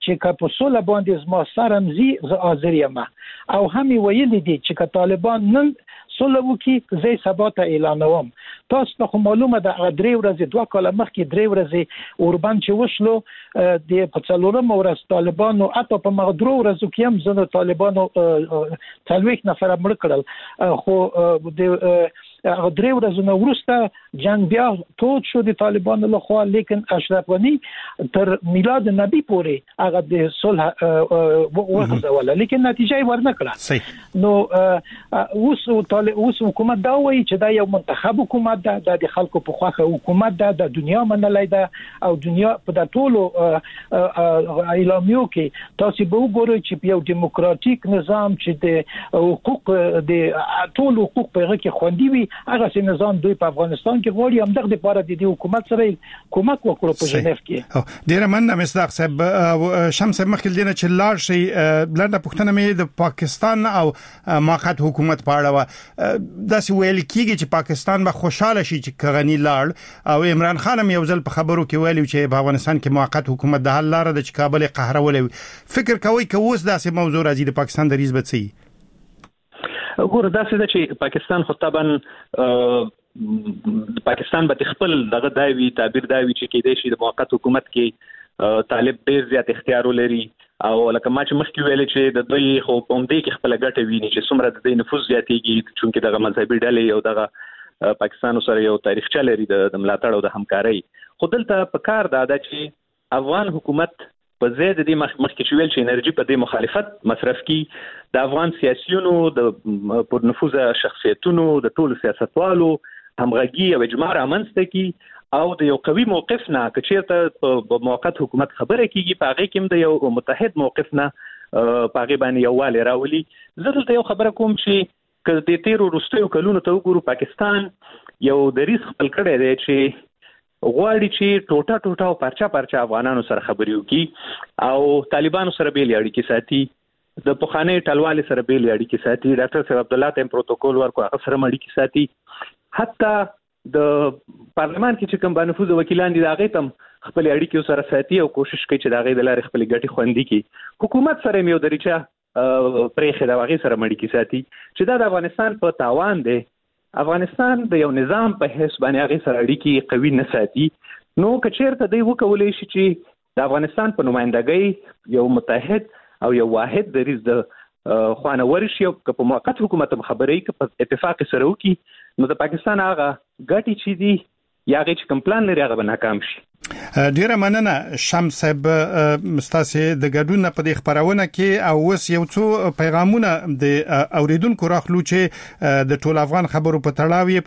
چې په سوله باندې زما سرمزي ز حاضر یم او هم ویل دي چې طالبان نن سوله وکي زي سبا ته اعلانوم. تاسو ته معلومه ده 3 ورځې 2 کال مخکې 3 ورځې اوربان چې وشلو د پڅلورم ورځ طالبانو اته په مغدرو ورځو کې هم زنه طالبانو 30 نفر مړ کړل خو د 3 ورځې نو وروسته جنگ بیا ټول شو د طالبانو له خوا لیکن اشرف غنی تر میلاد نبی پورې هغه د صلح وغوښتله لیکن نتیجه یې ورنکړه. نو اوس حکومت دا وایي چې دا یو منتخب حکومت ده د خلکو په خواخه حکومت ده د دنیا منلای ده او دنیا په د ټولو اعلامیو کې تاسو به وګورئ چې یو دیموکراتیک نظام چې د حقوق د ټولو حقوق په هغه کې خوندي وي هغه سي نظام دوی په افغانستان کې غوړي هم دغه لپاره د حکومت سره کومک وکړو په ژنیف کې. ډیر مننه مصداق صاحب. شمس مخکې دینه چې لار شي بلنده پښتنه مې د پاکستان او موقت حکومت په اړه داسې ویل کیږي چې پاکستان به خوشاله شي چې کغنی لاړ او عمران خان هم یو ځل په خبرو کې ویلي چې په افغانستان کې موقت حکومت د حل لار د چې کابل قهرولې. فکر کوي که اوس داسې موضوع راځي د پاکستان د ریز بچي وګوره داسې ده چې پاکستان خو طبعا پاکستان به خپل دغه دایوي تعبیر دایوي چې کې د شي د موقت حکومت کې طالب ډیر زیات اختیار ولري او لکه ما چې مخکې ویل چې د دوی خو په دې کې خپل ګټه ویني چې څومره د نفوذ زیاتېږي چې دغه مذهبي ډلې او دغه پاکستان سره یو تاریخچه لري د ملاتړ او د همکارۍ. خو دلته په کار دا ده چې افغان حکومت په زید د مخکې چې ویل چې انرژي په دې مخالفت مصرف کی د افغان سیاسيونو د پر نفوذ شخصیتونو د ټولو سیاستوالو همغږي او اجماع رامنځته کی او د یو قوي موقف نه کچېرته په موقت حکومت خبره کیږي په هغه کې د یو متحد موقف نه په هغه باندې یو والي راولي. زه دلته یو خبره کوم چې کله د تیرو وروستیو کلونو ته وګورو پاکستان یو دریس خپل کړی دی چې غواړي چې ټوټه او پرچا افغانانو سره خبرې وکړي او طالبانو سره بیل اړیکې ساتي د پخوانی ټلوالې سره بیل اړیکې ساتي ډاکټر صاحب عبد الله تیم پروتوکول ورکو هغه سره اړیکې ساتي حتی د پارلمان کې چې کوم بنفوذ وکیلان دي دا غي تم خپل اړیکې سره ساتي او کوشش کوي چې دا غي د لارې خپل ګټې خوندي کړي. حکومت سره یو دریچه پرېخه دا غي سره اړیکې ساتي چې دا د افغانستان په تاوان دی. افغانستان د یو نظام په حساب باندې هغه سره اړیکې قوي نه ساتي. نو کچېرته دی وکولای شي چې د افغانستان په نمائندګۍ یو متحد او یو واحد دریز د خوانه ورشي او په موقت حکومت خبرې کې په اتفاق سره وکي نو د پاکستان هغه ګټي چې دي یا هغه چې کوم پلان لري هغه ناکام شي. ډیره مننه شمس صاحب مستاسه د ګډون په دې خبرونه کې او وس یو څو پیغامونه د اوریدونکو راخلو چې د ټول افغان خبرو په تړاو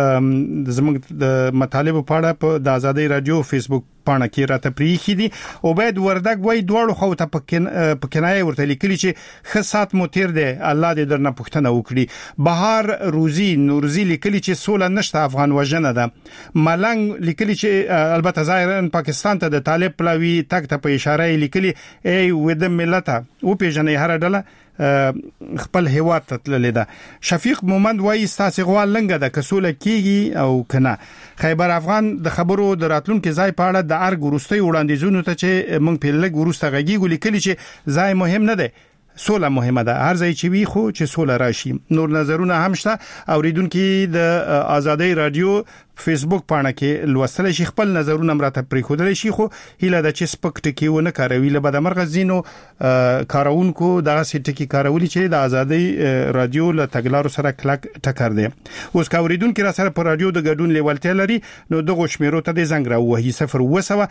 په زموږ د مطالبه په اړه په د ازادي رادیو فیسبوک پاڼه کې راته پریخي دي او باید وردګ وای دواړو خو ته په کنایه ورته لیکلي چې خصات مو تیر دی الله دې درنه پښتنه وکړي. بهار روزي نورزي لیکلي چې سوله نشته افغان وژنه ده. ملنګ لیکلي چې البته ظاهرا پاکستان ته د طالب پلاوی تک ته په اشاره لیکلي ای ود ملت او پیژنې هر ډله خپل هیواد ته تللی ده. شفیق مومند وایي ستاسو غوال لنګه د کسوله کیږي او کنه. خیبر افغان د خبرو د راتلونکو ځای په اړه د ارګ ورستي وړاندیزونو ته چې مونږ په لګ ورسته غږیږو لیکلي چې ځای مهم نه ده سوله مهمه ده هر ځای چې وي خو چې سوله راشي. نور نظرونه هم شته اوریدونکو د ازادي رادیو فیسبوک پاڼه کې لوستل شي خپل نظرونه مراته پریښودل شي خو هیله د چې سپک ټکی ونه کاروي له بده مرغ زینو کارونکو دغه سټکی کارولي چې د ازادي رادیو له تګلارو سره کلک ټکر دی. اوس کا اوریدونکو را سره په رادیو د ګډون لیوالتیا لري نو دغه شمیرو ته د زنګ راوهي 0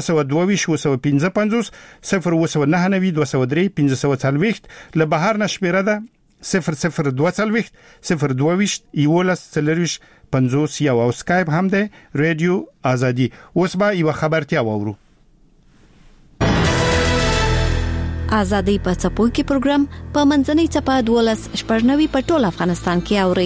822 0 203 540 له بهر نشمیره ده 002 022 یولس سلریش 50 یو او سکایپ هم ده رادیو ازادي. اوس به یو خبرتیا وورو. ازادي په چپو کې پروګرام په منځنۍ چپا 12 شپږنوي په ټول افغانستان کې اوري.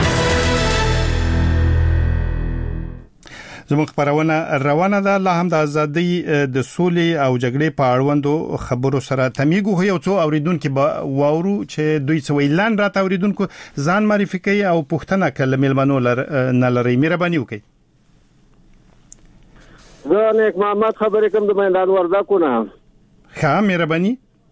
زموږ خبرونه روانه ده لا هم د ازادي د سولې او جګړې په اړوندو خبرو سره تمیګو یو څو اوریدونکو به وورو چې دوی څو اعلان راته اوریدونکو ځان معرفي کوي او پوښتنه کله ملمنو نه لري مهرباني وکړي. زه نیک محمد خبرې کوم د میدان وردګو نه. ښه مهرباني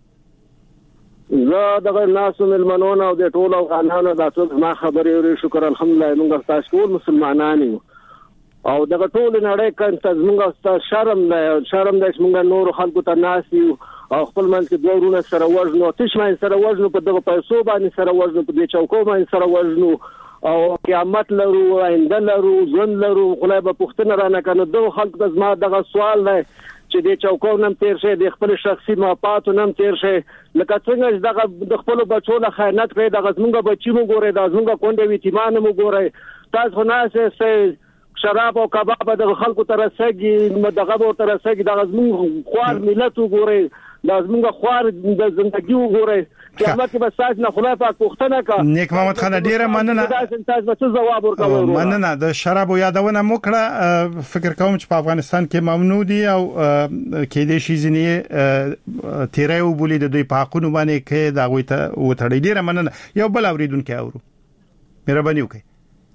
زه دغه ناسو ملمنونه او د ټولو افغانانو د ټول ما خبرې ورې شکر الحمدلله موږ تاسو ټول مسلمانان یو او دغه ټول نړۍ کې موږ شرم د موږ نور خلکو ته ناسي او خپل منځ کې دوه ورونه سره وژنو تشمن سره وژنو په دغه پیسو باندې سره وژنو په دې چوکو باندې سره وژنو او قیامت لرو آینده لرو ژوند لرو خدای به پوښتنه را نه کنه دوه خلک د زما دغه سوال دی چې د چوکو نم تیر شي د خپل شخصي مفادات نم تیر شي لکه څنګه دغه د خپل بچو له خیانت کوي دغه زمونږ بچی مو ګوري د زمونږ کونډې ویتیمان مو ګوري تاسو نه سه شراب او کباب د خلکو ترسګي دغه ورته ترسګي د زمونږ خوار ملت وګوري لازم خوار د ژوندۍ وګوري قیامت کې بس تاسو نه خدای پاک پوښتنه کا نیک محمد خان ډیره مننه تاسو به جواب ورکوئ مننه د شراب یادونه موکړه فکر کوم چې په افغانستان کې ممنوع دي او کې د شي ځنی تیرای او بولی د دوی په حقونو باندې کې دا غوي ته وټړي ډیره مننه یو بل اوریدونکو اورو مهرباني وکړئ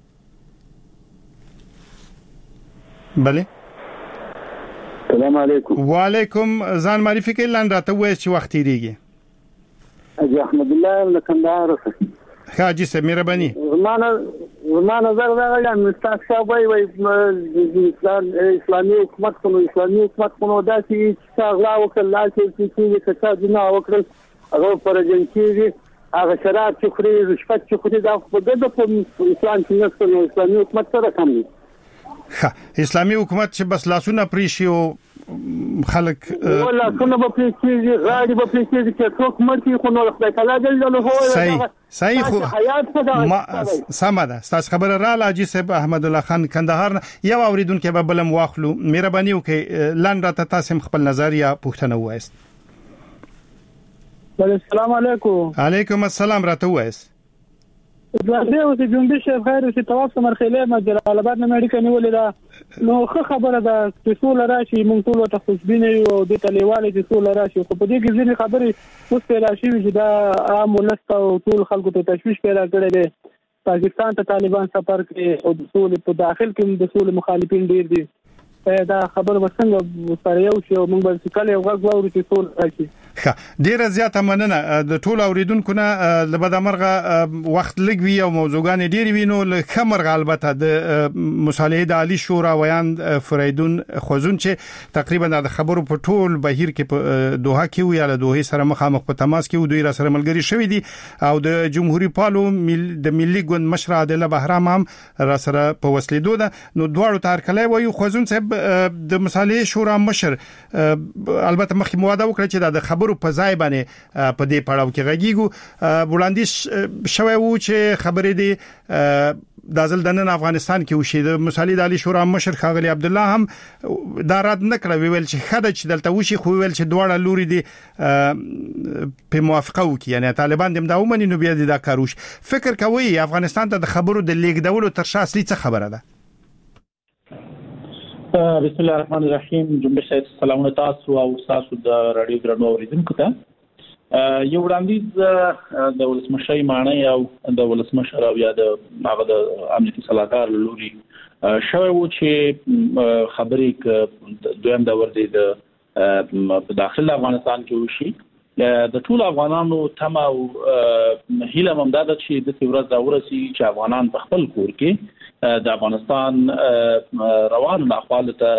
بله السلام علیکم وعلیکم ځان معرفي کړئ لاندې راته وایي چې وخت تیریږي اجي احمد الله لکندار حاجی سه مهرباني زما نظر دا غواړم تاسو وایي اسلامي حکومت کومه دا چې څنګه وکړل چې څه دینه وکړل هغه پرځن کېږي هغه شراب چې خوري رشوت چې خوري دا په دغه اسلام کې نشته اسلامي حکومت سره کم دي اسلامي حکومت چې بس لاسونه پریشي او خلک ولا څنګه به پریشي غاړي به پریشي چې څوک مرتي خو نو خدای تعالی جل له هو صحیح خو ما سماده تاسو خبر را لاجی صاحب احمد الله خان کندهار یو اوریدونکو به بلم واخلو مهرباني وکړئ لاندې تاسو خپل نظر یا پوښتنه وایست السلام علیکم علیکم السلام راته وایست زه اوس جنبش خیر چې تاسو مرخله ما جلال آباد نه اړیکه نیولې ده نو خبره ده چې ټول راشي مونږ ټول ته خوشبینه یو د تلیواله چې ټول راشي خو په دې کې ځینې خبرې اوس پیدا شي چې دا عام ولست او ټول خلکو ته تشویش پیدا کړي دي پاکستان ته طالبان سفر کوي او د ټول په داخل کې د ټول مخالفین ډیر دي دا خبره وسنګ سره یو شی مونږ به کله یو غږ واورو چې ټول راشي ډیره زیاته مننه د ټول اوریدونکو نه لبدمرغه وخت لګوي او موضوعګان ډیر وینو لخمرغه البته د مصالحه د عالی شورا ویان فریدون خوزون چې تقریبا د خبرو په ټول بهیر کې په دوحه کې وی له دوحه سره مخامخ په تماس کې دوی را سره ملګری شوی دي او د جمهوریت پالو د ملي ګوند مشر عادل بهرام هم را سره په وسلیدو ده نو دواړو تارکلای وی خوزون صاحب د مصالحه شورا مشر البته مخکې مواده وکړه چې د خبرو په ځای باندې په دې پړاو کې غږیږو وړاندیز شوی وو چې خبرې دي د ځلدنن افغانستان کې وشي د مصالحه د عالی شورا مشر خاغلی عبد الله هم دا رد نکړه ویل چې خدای چې دلته وشي خو ویل چې دواړه لوري دي په موافقه وکړي یعنی طالبان دم دا ومني نو بیا دا کاروش فکر کوي افغانستان ته د خبرو د لیکدولو تر شا اصلي څه خبره ده بسم الله الرحمن الرحیم جنبش سلام تاسو او تاسو د رادیو درنو اوریدونکو ته یو وړاندیز د ولسمشر معنی او د ولسمشر او یا د هغه د امنیتي صلاحکار لوري شوی و چې خبرې ک دویم د ور دي د په داخله افغانستان کې وشي د ټول افغانانو تمه او هیله ممداد چې د ورځ دا ورسي چې افغانان په خپل کور کې د افغانستان روان احوال ته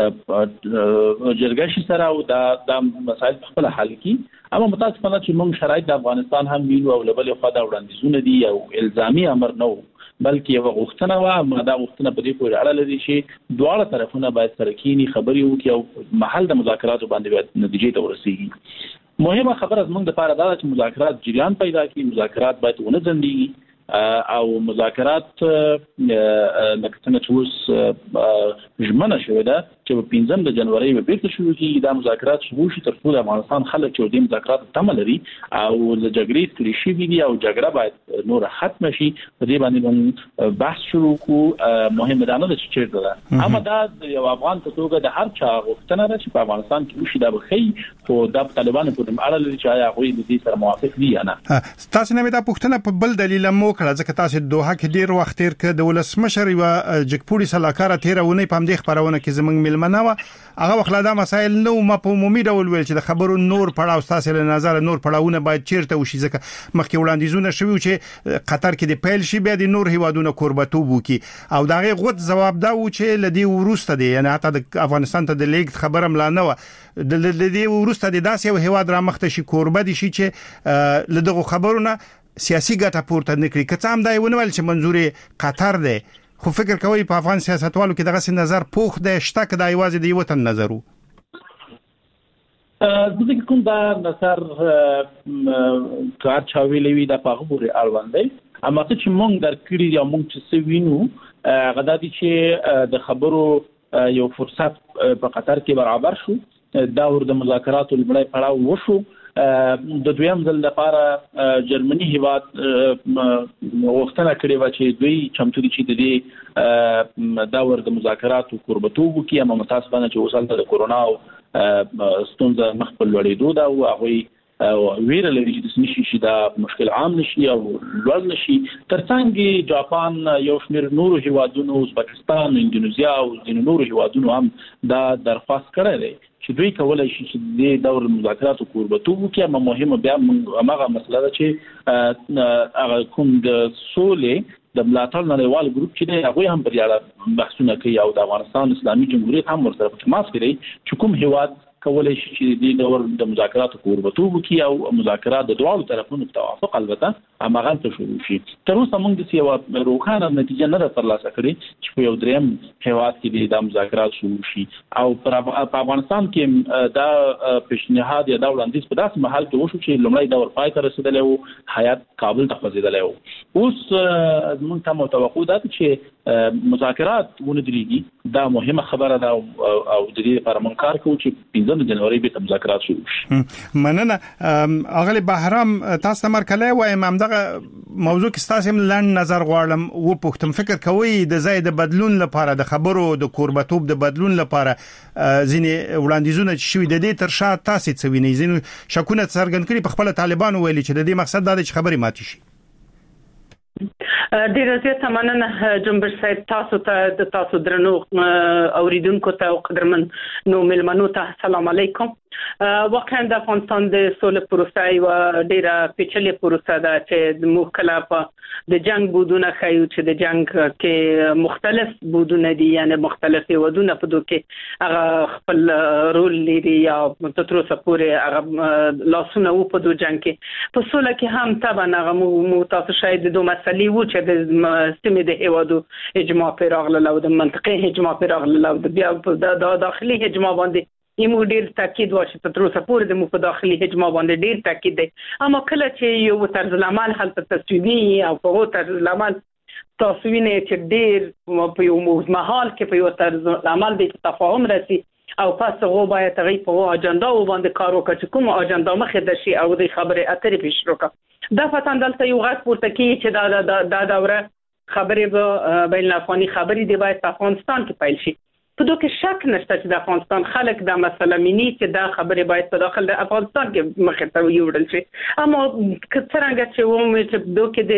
جرګشي سره او د مسایل په خپل حل کې اما متاسفانه چې موږ شرایط د افغانستان هم وینو او لبل خو دا وړاندیزونه دي او الزامي امر نه بلکې یو غوښتنه وا ما دا غوښتنه په دې پورې اړه لري چې دواړه طرفونه باید سره کینی خبري وکړي او محل د مذاکراتو باندې نتیجې ته ورسیږي مهمه خبره زموږ د لپاره دا چې مذاکرات جریان پیدا کړي مذاکرات باید ونه ځنډي او مذاکرات لکه څنګه چې اوس ژمنه شوې ده چې په 15 د جنوري به بیرته شروع کیږي دا مذاکرات شروع شي تر څو د افغانستان خلک چې د مذاکرات تمه لري او د جګړې کلیشي وي او جګړه باید نور ختم شي په دې باندې بحث شروع کو مهمه ده نه چې چیرته ده اما دا یو افغان ته توګه د هر چا غوښتنه ده چې په افغانستان کې وشي دا به خي خو د طالبانو په اړه لري چې هغه د دې سره موافق دي یا نه تاسو نه دا پوښتنه په بل دلیل مو وکړه ځکه تاسو دوه کې ډیر وخت تیر کړ د ولسمشر یو جګپوري سلاکار تیرونه په همدې خبرونه کې زمنګ ملمنه و هغه وخت دا مسایل نو ما په عمومي ډول ویل چې د خبرو نور پړاو تاسو له نظر نور پړاوونه باید چیرته وشي ځکه مخکې وړاندیزونه شوی چې قطر کې د پیل شي بیا د نور هیوادونو کوربتوب وکي او دا غي غوت جواب دا و چې لدی ورسته دی یعنی حتی د افغانستان ته د لیګ خبره ملا نه و د دې ورسته د داسې یو هیواد را مخته شي کوربه دي شي چې لدغه خبرونه سیاسي ګټه پورته نکړي که څه هم دا ونول چې منظور قطر دی خو فکر کوي په افغان سیاستوالو کې دغه نظر پوخ دی شته که دا یوازې د یو وطن نظر وو د کوم دا نظر کار چاویلوي د پاغه پورې اړوند دی اما چې مونږ درکړي یا مونږ چې سوینو غدادي چې د خبرو یو فرصت په قطر کې برابر شو داور د مذاکراتو لپاره پړاو وشو د دویم ځل لپاره جرمني هیواد وختونه کړی و چې دوی چمتو دي چې د داور د مذاکراتو قربتوب کې اما متاسفانه چې وصل د کورونا او ستونزه مخبل لړېدو دا او هغه ویره لري چې د نشي شي دا مشکل عام نشي او لوړ نشي ترڅنګ جاپان یو شمېر نورو هیوادونو ازبکستان اندونیزیا او د نورو هیوادونو هم دا درخواست کړی دی چې دوی کولای شي چې د دور مذاکراتو قربتوب کې اما مهمه بیا هغه مسله ده چې هغه کوم د سولې د ملاتړ نړیوال ګروپ چې هغه هم پر اړه بحثونه کوي او د افغانستان اسلامي جمهوریت هم ورسره په تماس کې دی چې کوم هیواد کولای شي چې د دور د مذاکراتو قربتوب کې او مذاکرات د دوه طرفونو په توافق البته هغه ته شروع شي تر اوسه موږ د سیوا روخانه نتیجه نه ترلاسه کړې چې په یو دریم هیواد کې د مذاکرات شروع شي او په افغانستان کې دا پیشنهاد یا دا وړاندیز په داسې محل کې وشو چې لومړی دور پای ته رسیدلی او حیات کابل ته خوځېدلی و اوس موږ ته متوقع ده چې مذاکرات ونډريږي دا مهمه خبره ده او د دې لپاره موږ کار کوو چې 15 جنوري به مذاکرات شروع شي مننه اغلی بهرام تاسو تمرکله وایم هم دغه موضوع کې تاسو لاند نظر غواړم و پختم فکر کوي د زید بدلون لپاره د خبرو د قربتوب د بدلون لپاره ځینې وړاندیزونه چې شوي د دې تر شا تاسو څه وینئ ځینې شکونه څرګند کړي په خپل طالبانو ویلي چې د دې مقصد دا دی چې خبرې ماتې شي ډیر زیات مننه جنبش صاحب تاسو ته د تاسو درنو اوریدونکو ته او قدرمن نو ملمنو ته السلام علیکم واقعا د افغانستان د سولې پروسه او ډیره پیچلې پروسه ده چې مختلف د جنگ بودونه خایو چې د جنگ کې مختلف بودونه دي یعنی مختلف ودونه په دوه کې هغه خپل رول لري یا تر اوسه پورې هغه لاسونه و په دوه جنگ کې په سولې کې هم طبعا هغه متاسف شاید دوه مسلې و چې د سیمې د هیوادو اجماع پر اغله او د منطقې اجماع پر اغله او د بیا د داخلي اجماع باندې ایمو ډیر تاکید واشه تر اوسه پورې د مو داخلي اجماع باندې ډیر تاکید دی اما کله چې یو طرز العمل حالت تصویبي او په طرز العمل تاسو وینئ چې ډیر په یو محل کې په یو طرز العمل د تفاهم راسي او پس هغه باید غي په اجنډا باندې کار وکړي چې کوم اجنډا مخه د شي او د خبره اترې پیش وکړه دا فتن دلته یو غږ پورته کی چې دا دوره خبره بین الافغاني خبرې دی باید په افغانستان کې پیل شي په دوه کې شک نشته چې د افغانستان خلک دا مسله مینی چې دا خبره باید په داخل د افغانستان کې مخه ته ویوړل شي اما څنګه چې و چې دوه کې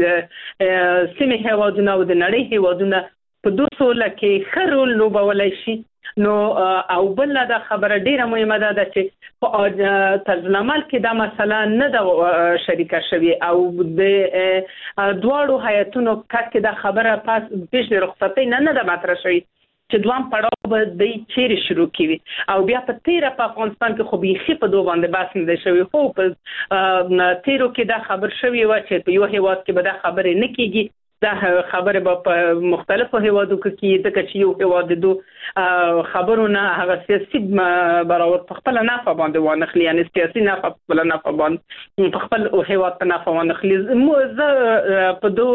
د سیمه هیوادونو او د نړۍ هیوادونو په دوه سول کې خرول لوبولای شي نو او بل دا خبره ډیره مهمه ده چې په طرز العمل کې دا مسله نه د شریکه شوی او د دواړو هیئتونو کې دا خبره پاس پیش رخصتي نه د مطرح شوی چې دوام پړاو به د چیرې شروع کیوي او بیا په تیره په افغانستان کې خو بيخي په دوه باندې بحث نه شوی خو په تیرو کې دا خبر شوی و چې په یو هیواد کې به دا خبره نه کیږي دا خبره په مختلفو هیوادو کې د کچ یو هیواد دو خبرونه هغه سیاسي برابر په خپل نافه باندې ونخلي یعنی سیاسي نافه په خپل نافه باندې په خپل هیواد په نافه ونخلي موزه په دو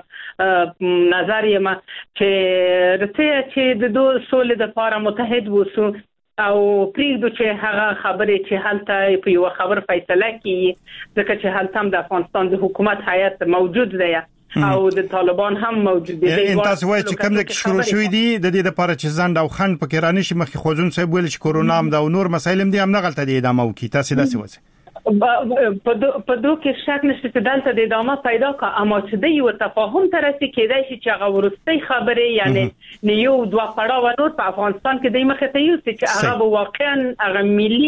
نظر یم چې رته چې د دو سولې د لپاره متحد وسو او پریږدو چې هغه خبرې چې هلته په یو خبر فیصله کیږي ځکه چې هلته د افغانستان د حکومت هیئت موجود دی او د طالبان هم موجود دي تاسو وایئ چې کوم د شروع شوې دي د دې لپاره چې ځند او خند پکې رانه شي مخې خوځون صاحب ویل چې کورونا هم دا او نور مسایل هم دي هم نه غلطه دي ادامه وکي تاسو داسې وځي په دوه کې شک نشته چې دلته د ادامه پیدا کا اما چې د یو تفاهم ترسي کېدای شي چې هغه ورستۍ خبرې یعنی یو دوه پړاو نور په افغانستان کې د مخه ته یو چې هغه واقعا هغه ملي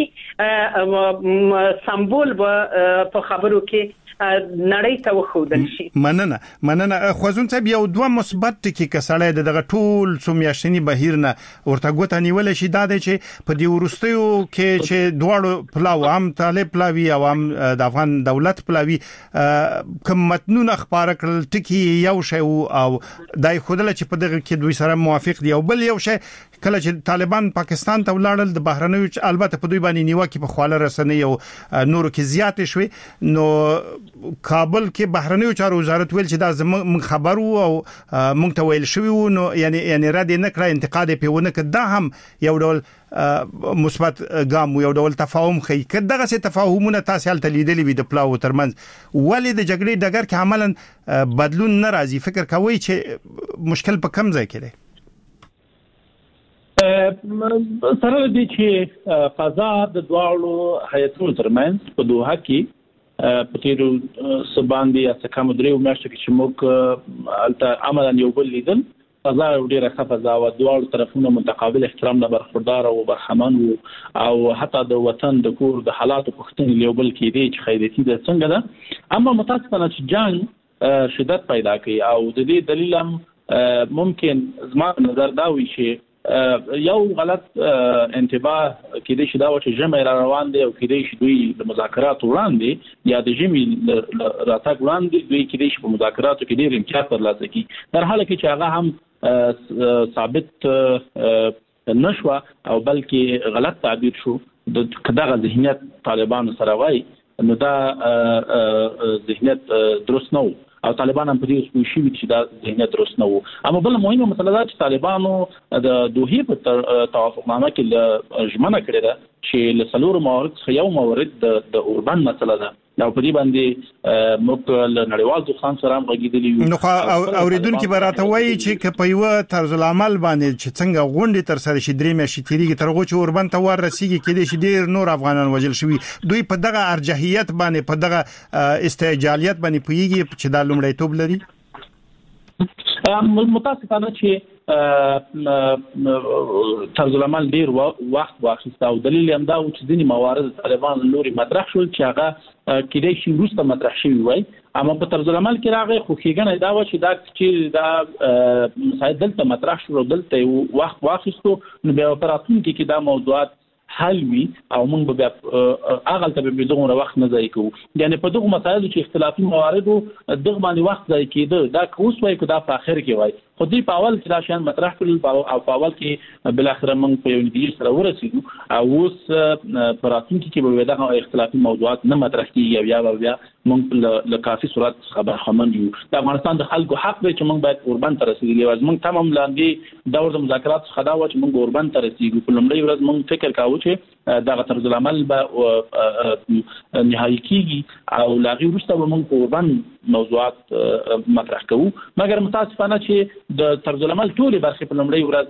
سمبول په خبرو کې نړۍ ته وښودل شي. مننه خوازون صاحب یو دوه مثبت ټکي کسړې دغه ټول سومیاشتنی بهیر نه ورته غوته نیول شي دا چې په دې ورستیو کې چې دواړو پلاو هم طالب پلاوی او هم د افغان دولت پلاوی کوم متنونه خبره کړل ټکی یو شی او دای خودله چې په دغه کې دوی سره موافق دي او بل یو شی کله چې طالبان پاکستان ته ولاړل د بهرنیو البته په دوی باندې نیوکه په خواله رسنۍ او نورو کې زیات شوي نو کابل کې بهرنیو چارو وزارت ویل چې دا زموږ خبرو او موږ ته ویل شوی نو یعنی رد نه کړ انتقاد پیونه کدا هم یو ډول مثبت ګام یو ډول تفاهم خي کداغه څه تفاهمونه تاسو هلته لیدلې وي د پلاو ترمنځ ولې د جګړې ډګر کې عملاً بدلون ناراضي فکر کوي چې مشکل په کم ځای کې دی سره دي چې فضا د دواړو هیئتونو ترمنځ په دوحه کې په تیرو سباندې یا کم درې میاشتو کې چې موږ البته عملاً یو بل لیدل فضا ډیره ښه فضا او دواړو طرفونو متقابل احترام نه برخوردار او برخمن او حتی د وطن د کور د حالاتو پوښتنې یو بل کې دي چې خیرتي ده څنګه ده اما متاسفانه چې جنگ شدت پیدا کوي او د دې دلیل هم ممکن زما نظر دا وي چې یو غلط انتباه کېدای شي دا و چې جمع را روان دي او کېدای شي دوی د مذاکرات وړاندې یا د جمع راتګ وړاندې دوی کېدای شي په مذاکراتو کې ډېر امتیاز ترلاسه کړي در حاله کې چې هغه هم ثابت نشوه او بلکې غلط تعبیر شو دغه ذهنیت طالبانو سره وای نو دا ذهنیت درست نه او طالبان هم په دې سوي شي چې دا ذهنیت درست نه وو اما بل مهمه مسله ده چې طالبانو د دوحې په توافقنامه کې ژمنه کړې ده چې له څلورو موارد څخه یو مورد د اوربان مسله ده او په دې باندې موږ له نړیوال ځوان سره هم غږیدلی یو نو اوریدونکو براته وایي چې په یو طرز العمل باندې چې څنګه غونډې تر سره شي درې میاشتې تیریږي تر هغه چې اوربان ته ورسیږي کېدې شي ډېر نور افغانان وژل شوي دوی په دغه ارجحیت باندې په دغه استعجالیت باندې پویږي چې دا لومړیتوب لري متاسفانه چې طرز العمل ډیر وخت واخیسته او دلیل هم دا و چې ځینې موارد طالبان لوري مطرح شول چې هغه کېدای شي وروسته مطرح شوي وای اما په طرز العمل کې راغی خو ښېګڼه دا و چې دا چې دا مسایل دلته مطرح شول او دلته وخت واخیستو نو بیا په راتلونکي کې دا موضوعات حل وي او موږ به اغل ته به دغه وخت نه ځای کوو یعنی په دغه مسایلو چې اختلافي مواردو دغه باندې وخت ځای کېده دا کوس وای کو دا په اخر کې وای خو دې په اول کې دا شان مطرح کړل او په اول کې بل اخر موږ په یو نتیجه سره ورسېدو او اوس په راتلونکي کې به دغه اختلافي موضوعات نه مطرح کیږي یا موږ له کافي صورت خبر خمن یو د افغانستان د خلکو حق دی چې موږ باید اوربان ته رسیدلی او موږ تمام لاندې دور د مذاکرات څخه دا و چې موږ اوربان ته رسیدو په لومړی ورځ موږ فکر کاوه چې دغه طرز العمل به نهایی کیږي او لاغي وروسته به موږ اوربان موضوعات مطرح کوو مګر متاسفانه چې د طرز العمل ټولې برخې په لومړی ورځ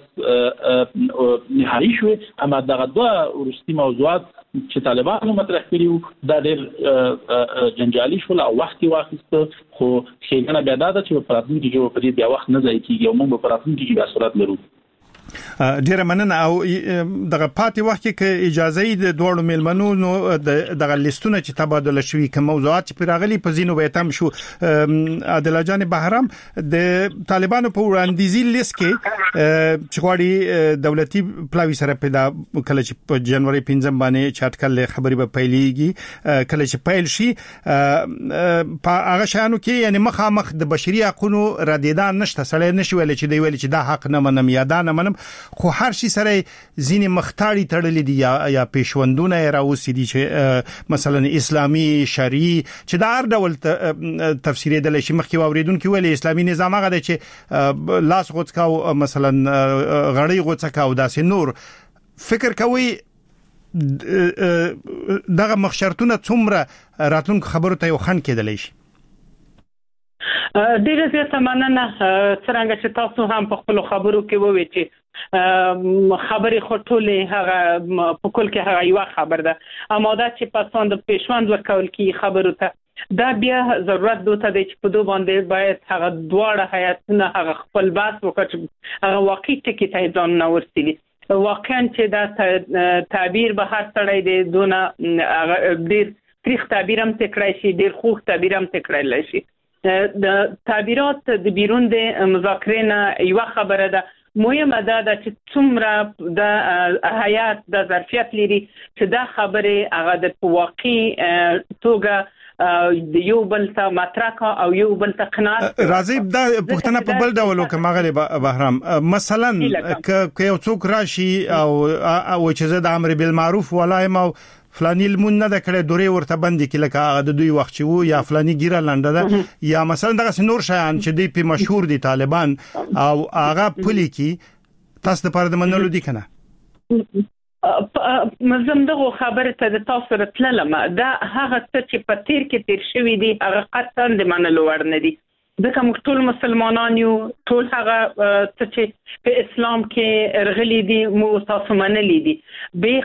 نهایی شوې اما دغه دوه وروستي موضوعات چې طالبانو مطرح کړي دا ډېر جنجالي شول او وخت واخیسته خو ښېګڼه بیا دا ده چې په راتلونکي کې په دې بیا وخت نه ځای کېږي او موږ په راتلونکي کې بیا صورت لرو ډیره مننه او دغه پاتې وخت کې اجازه د دوړو میلمنو نو دغه لیستونه چې تبادله شوي کوم موضوعات چې پیراغلي په زینو به تم شو عادل جان بهرام د طالبانو په وړاندیزي لیست کې چې غواړي دولتي پلاوی سره پیدا کله چې په جنوري 15 باندې چټکل خبري به پیلېږي کله چې پیل شي په هغه شانو کې یعنی مخامخ د بشري حقوقو ردیدان نشته سړی نشي ویل چې دی ویل چې دا حق نه منم یا دا نه منم خو هر شي سره ځینې مختاړي تړلې دي یا پېښوندونه راوسی دي چې مثلا اسلامي شرعي چې دا هر ډول تفسیر د لشي مخکې اوریدونکو ویل اسلامي نظام هغه دی چې لاس غوڅکاو مثلا غړی غوڅکاو داسې نور فکر کوي دغه مخشرتونه څومره راتلونکو خبرو ته یو خن کېدلی شي ډیره زیاته مننه. څنګه چې تاسو هم په خپل خبرو کې وویل چې خبرې خټولې هغه په کول کې هغه یو خبر ده، اما دا چې پسند پیشوند ورکول کی خبرو ته دا بیا ضرورت دوته دی چې په دوه باندې باید هغه دواړه حیاتونه هغه خپل بحث وکړي، هغه واقعي ټکی ته ځان نه ورسېږي. واقعا چې دا تعبیر به هر سړی دی دونه ډیر تاریخ تعبیر هم تکړای شي، ډیر خوږ تعبیر هم تکړای شي. د تعبیرات د بیرون د مذاکرې نه یو خبره ده، مهمه ده چې څومره د حیات د ظرفیت لري چې دا خبره هغه د واقعي توګه د یو بل ته مطرح او یو بل ته قناعت راځي. دا پښتنه په بل ډول وکړه مغرب بهرام، مثلا که یو څوک راشي او چې زه د امر بالمعروف ولایم او فلانی لمون نه د کړه دورې ورته باندې کې لکه د دوی وخت چې وو یا فلانی ګیره لنډه ده یا مثلا دغه نور شیان چې دی په مشهور دي طالبان او هغه پلي کې تاسو د پاره د منلو دي کنه. مزم دغه خبره ته د تاسو راتللم، دا هغه څه چې په تیر کې تیر شوی دي هغه قطعا د منلو وړ نه دي. ځکه موږ ټول مسلمانان یو، ټول هغه څه چې په اسلام کې رغلي دي موږ تاسو منلي دي. به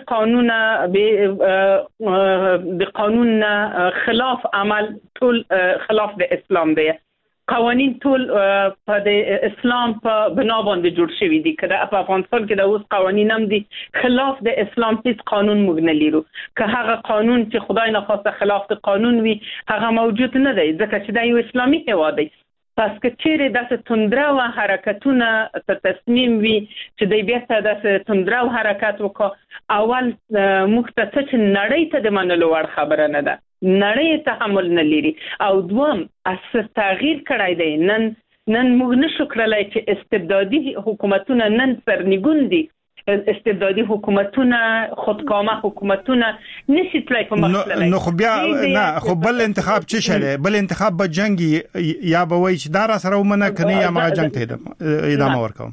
قانون خلاف عمل ټول خلاف د اسلام دی. قوانین ټول په د اسلام په بنا باندې جوړ شوی دي. کله په افغانستان کې د اوس قوانین هم دي خلاف د اسلام، هیڅ قانون موږ نه لرو. که هغه قانون چې خدای نه خواسته خلاف د قانون وي هغه موجود نه دی، ځکه چې دا یو اسلامي هیواد دی. پس که چیرې داسې تندره و حرکتونه تصمیم وي چې د بیا داسې تندره و حرکت وکړه، اول موږ ته چې نړۍ ته د منلو وړ خبره نه ده، نړۍ تحمل نه لري. او دوم اثر تغییر کړی دی. نن موږ نشو کړلای چې استبدادي حکومتونه نن سرنګون دي، استبدادي حکومتونه خودکامه حکومتونه نشي تلای په مخله. نو خو بیا نه خو بل انتخاب چې شله، بل انتخاب به جنگي یا به وای چې دا را سره ومنه کنه یا ما جنگ ته ادامه ورکوم.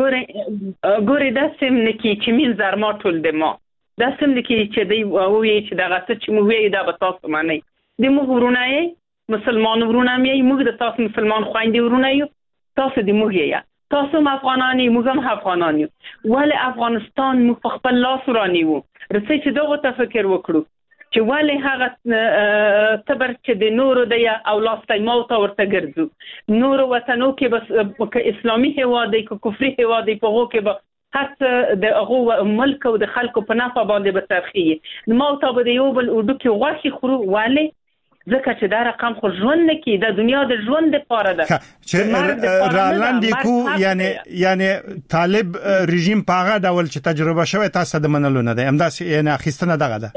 ګوري دا سم نکي چې من زرما ټول د ما دا سم نکي چې دی وایي چې دا غته چې موږ یې دا به تاسو معنی د موږ ورونه مسلمان ورونه یې موږ د تاسو مسلمان خويندې ورونه یو، تاسو د موږ یې تاسو مافغانانی موږ هم افغانان یو. ولې افغانستان موږ په خپل لاس رانیو رسې چې دغه تفکر وکړو چې ولې هغه تبر چې د نورو دی او لاستای موت ورته ګرځو. نورو وطنو کې بس اسلامي هوا دی که کفري هوا دی په هغه کې به حتی د هغه ملک او د خلکو په نفع باندې به ترخی موت به یو بل اردو کې غوښي خورو. ولې ځکه چې دا رقم خو ژوند نه کی د دنیا د ژوند لپاره ده چې رالاندې کو یعنی طالب رژیم پاغه ډول چې تجربه شوی تاسو د منلو نه ده همداسې یعنی اخیستنه دغه ده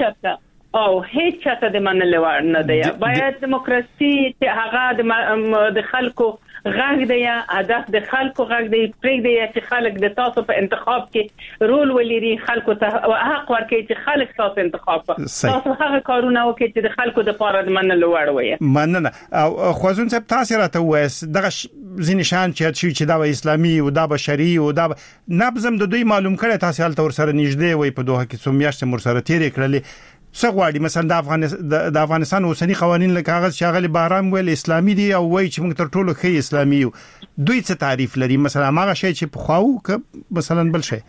هیڅ چاته د منلو نه ده. باید دیموکراسي چې هغه د خلکو غږ دی، هدف د خلکو غږ دی، پرېږدي چې خلک د تاسو په انتخاب کې رول ولري، خلکو ته حق ورکړي چې خلک تاسو انتخاب تاسو هغه کارونه وکړي چې د خلکو د پاره د منلو وړ وي. مننه. او خوازون صاحب تاسو راته وایي دغه ځینې شان چې دا اسلامي او دا بشري او دا نبزم د دوی معلوم کړي تاسو هلته ور سره نږدې وي په دوه کې څو میاشتې مر سره تیرې کړلې. څه غواړي مثلا د افغانستان اوسنی قوانين لکه هغه شاغلي بارام ویل اسلامي دي او وایي چې موږ تر ټولو ښه اسلامي یو، دوی څه تعریف لري؟ مثلا هغه شی چې په خواو ک مثلا بل شی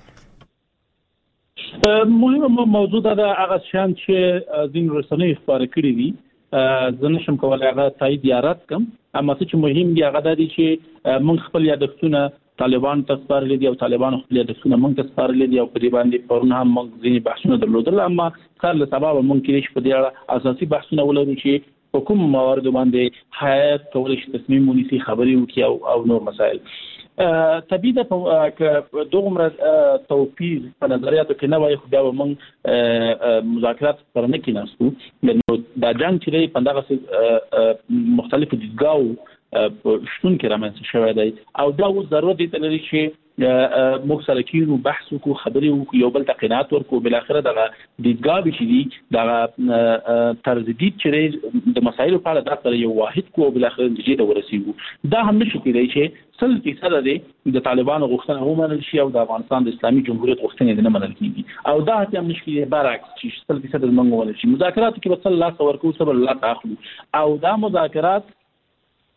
مهمه موضوع ده هغه شان چې دین رسنۍ خبره کړې دي، زه نشم کولای هغه تایید یا رد کوم، اما څه چې مهم دی هغه دی چې موږ خپل یادښتونه طالبان ته سپارلي دي او طالبان خپل یادښتونه موږ ته سپارلي دي او په دې باندې پرونه هم موږ ځینې بحثونه درلودل، اما کار له سبب موږ کې په دې اړه اساسي بحثونه ولرو چې حکومت موارد باندې حیات کولای شي تصمیم ونیسي، خبري وکړي او نور مسائل. طبيعي ده دومره توفیر په نظریاتو کې نه وایي، خو بیا موږ مذاکرات پر نه کې ناسو نو دا جنگ چې په دغه مختلفو دیدګاو شتون کې رامنځته شوی دی او دا و ضرورت دی چې موږ سره کېنو بحث وکړو، خبرې وکړو، یو بل ته قناعت ورکړو، بل اخره دغه دیدګاوې چې دي دغه طرز دید چې د مسایلو په اړه دا سره یو واحد کو او بل اخره نتیجې ته ورسېږو. دا هم نشي کېدای چې 100% د طالبانو غوښتنه ومنل شي او د افغانستان د اسلامي جمهوریت غوښتنې نه منل کېږي، او دا هم نشي کېدای برعکس چې 100% موږ ومنل شي. مذاکراتو کې به صلی الله ورکو صبر الله تاخلو او دا مذاکرات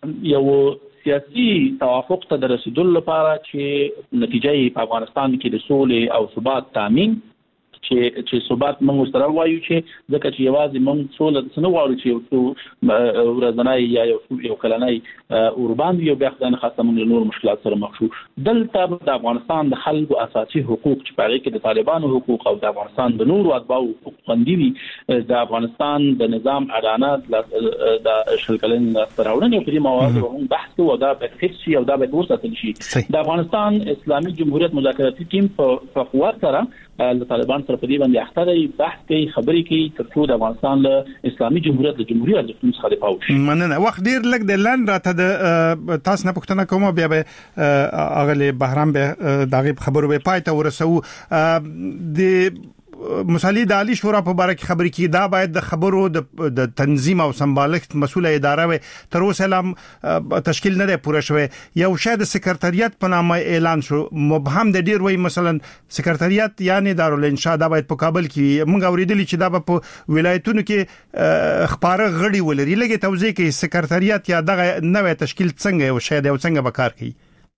یو سیاسي توافق ته د رسیدلو لپاره چې نتیجه په افغانستان کې د سولې او ثبات تامین چې ثبات موږ سره وایو چې ځکه چې یوازې موږ سولې د سنو غواړو چې یو ورځنی یا یو کلنی اوربان یو بیا خدای نه خاصه موږ نور مشکلات سره مخ شو دلته د افغانستان د خلکو اساسي حقوق چې په هغه کې د طالبانو حقوق او د افغانستان د نورو اتباعو حقوق خوندي دي د افغانستان د نظام اعلانات د شلکلن تراوړنې په دې موضوع هم بحث کوو دا به خصوصي او دا به وساتل شي د افغانستان اسلامي جمهوریت مذاکراتي ټیم په قوت سره د طالبان سره په دې باندې اختري بحث کوي خبرې کوي ترڅو د افغانستان له اسلامي جمهوریت د جمهوریت ارزښتونو څخه دفاع وشي. مننه. وخت ډیر لږ د لاند راته د تاسو نه پوښتنه کوم بیا به اغلی بهرام به دغه خبرو به پای ته ورسو د مصالح د عالی شورا په اړه کې خبرې کی دا باید د خبرو د تنظیم او سمبالښت مسوله اداره وي تر اوسه لم تشکیل نه پوره شوی یو شاید سکرټریات په نامه اعلان شو مبهم د ډیر وی مثلا سکرټریات یعنی دارالانشاء دا باید په کابل کې موږ اوریدلی چې دا په ولایتونو کې خبره غړي ولري لګي توضیح کوي سکرټریات یا دغه نوې تشکیل څنګه او شاید او څنګه به کار کوي.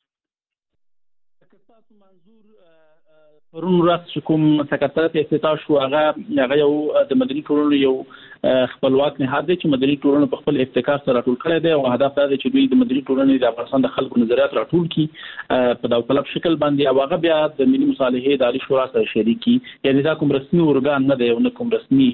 پرون ورځ چې کوم سکرټریات افتتاح شو هغه یو د مدني ټولنو یو خپلواک نهاد دی چې مدني ټولنو په خپل ابتکار سره راټول کړی دی او هدف دا دی چې دوی د مدني ټولنې د افغانستان د خلکو نظریات راټول کړي په داوطلب شکل باندې او هغه بیا د ملي مصالحې د عالی شورا سره شریک کړي یعنی دا کوم رسمي ارګان نه دی او نه کوم رسمي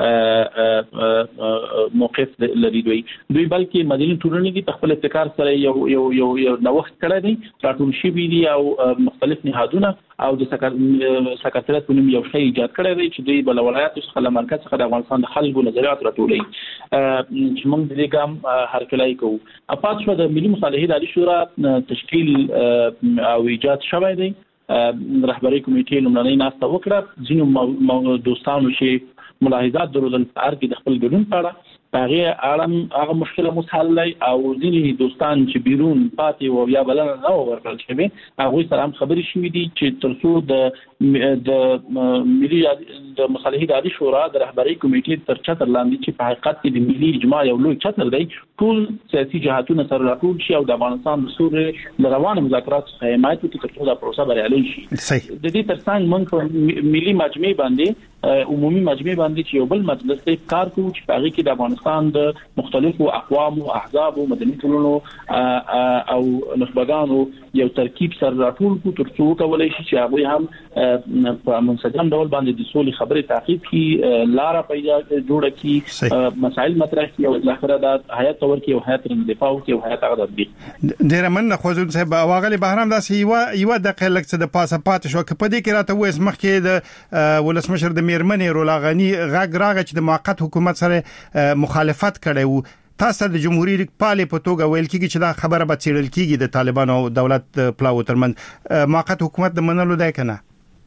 موقف لري دوی بلکې مدني ټولنې د خپل ابتکار سره یو نوښت کړی دی راټول شوی دي او مختلف نهادونه او د سکرټریات په نوم یو شی ایجاد کړی دی چې دوی بل ولایت څخه له مرکز څخه د افغانستان د خلکو نظریات راټولوي چې موږ د دې ګام هرکلی کوو. اپات شو د ملي مصالحې د عالی شورا تشکیل او ایجاد شوی دی رهبری کمیټې لومړنۍ ناسته وکړه ځینو دوستانو چې ملاحظات درلودل په هر کې د خپل ګډون په اړه هغه مشکل مو حل لای او ځینې دوستان چې بیرون پاتې او یا بلنه نه ورکړل شوی هغه سره هم خبرې شوې دي چې ترڅو د ملي د مصالحې د عالی شورا د رهبری کمیټې تر چتر لاندې چې په حقیقت کې د ملي اجماع یو لوی چتر دی ټول سیاسي جهاتونه سره راټول شي او د افغانستان د سوري روانه مذاکرات څخه حمایت وکړي ترڅو دا پروسه بریالۍ شي. د دې ترڅنګ موږ ملي مجمع باندې عمومي مجمع باندې چې یو بل مجلس ته کار کوو چې په هغه کې د افغانستان د مختلفو اقوام او احزاب او مدني ټولنو او نخبګانو یو ترکیب سره راټول کو ترڅو کولای شي چې هغه هم په منسجم ډول باندې د سولې خبرې تعقیب کړي لار پیدا جوړ کړي مسائل مطرح کړي او ځکه دا حیات تور کې او حیات دفاع کوي او حیات هغه د ډیر من خوځون صاحب واغلی بهرام داسې یو دقیقه لکه د پاسه پات شو په دې کې راته وېس مخکې د ولسمشر د میرمنې رولاغانی غږ راغی چې د موقت حکومت سره مخالفت کړي وو تاسو د جمهوریت پالې په توګه ویل کیږي چې دا خبره به څېړل کیږي د طالبانو او دولت پلاو ترمن موقت حکومت د منلو دی کنه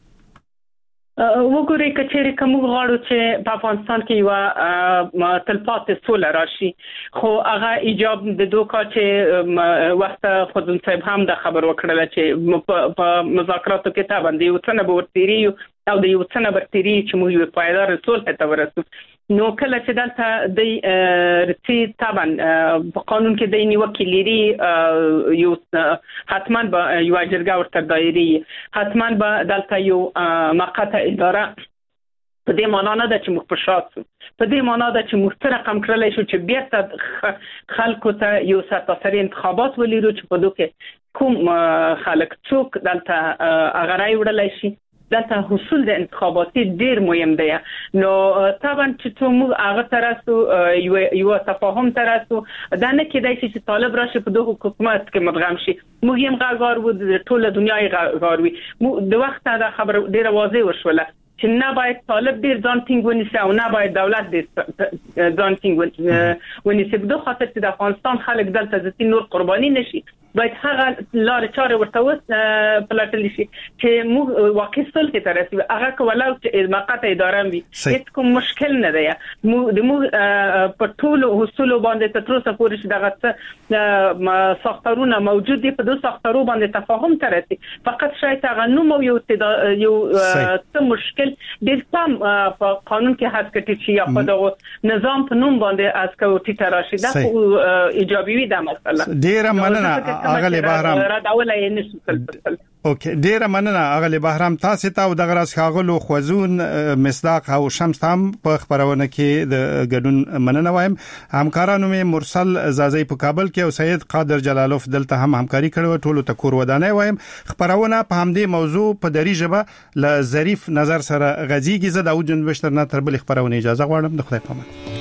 وګورئ کچېرې کوم غواړو چې په افغانستان کې یو تلپاتې سوله راشي خو هغه ایجاب د دوکا چې وخت خودن صاحب هم د خبر وکړل چې په مذاکراتو کې تا باندې وڅنه ورتيري او د یو څنګه برتري چې موږ یو پایدار رسول ته ورسو نو کله چې دلته د رتي طبعا په قانون کې د نیوکې لري یو حتما به یو اجرګا ورته دایري حتما به دلته یو مقاطع اداره په دې معنا نه ده چې موږ په شاته په دې معنا ده چې موږ سره کم کړلای شو چې بیرته خلکو ته یو سرتاسري انتخابات ولرو چې په دوی کوم خلک څوک دلته اغرای وړلای شي دلته حصول د انتخاباتي ډیر مهم دی نو طبعا چې موږ هغه تراسو یو تفاهم تراسو دا نه کېدای چې طالب راشي په دوه حکومت کې مدغم شي موږ هم غاړ وو د ټوله دنیا غاړ وي د وخت دا خبر ډیره واضح وشوله چې نه باید طالب ډیر ځان ټینګ ونیسي او نه باید دولت ډیر ځان ټینګ ونیسي په دوه خاطر چې د افغانستان خلک دلته ځکه نور قرباني نشي باید هغه لار چاره ورته پلاتل شي چې موږ واقعي صلح ته رسیدو. هغه کولاو چې مقاطع اداره وي هیڅ کوم مشکل نه دی. موږ په ټول اصول باندې تر اوسه پورې چې دغه ساختارونه موجود دي، په دوه ساختارو باندې تفاهم ته رسي. فقط شاید هغه نو یو څه مشکل د تام په قانون کې هڅه کوي چې یا په دغه نظام په نوم باندې از کوټی تراشي. دا ایجابي ده مثلا. ډیره مننه اغلی بهرام. راډاولای نه اوکې، ډیره مننه اغلی بهرام. تاسو ته د غراس خاغلو خوځون مصداق او شمس هم په خبرونه کې د ګډون مننه وایم. همکارانو مې مرسل زازی په کابل کې او سید قادر جلالوف دلته هم همکاري کړو. ټولو ته کور ودانه وایم. خبرونه په همدې موضوع په دری ژبه ل ظریف نظر سره غزيږي. زه داوود جنبشتر نه تر بل خبرونه اجازه غواړم. د خدای په امان.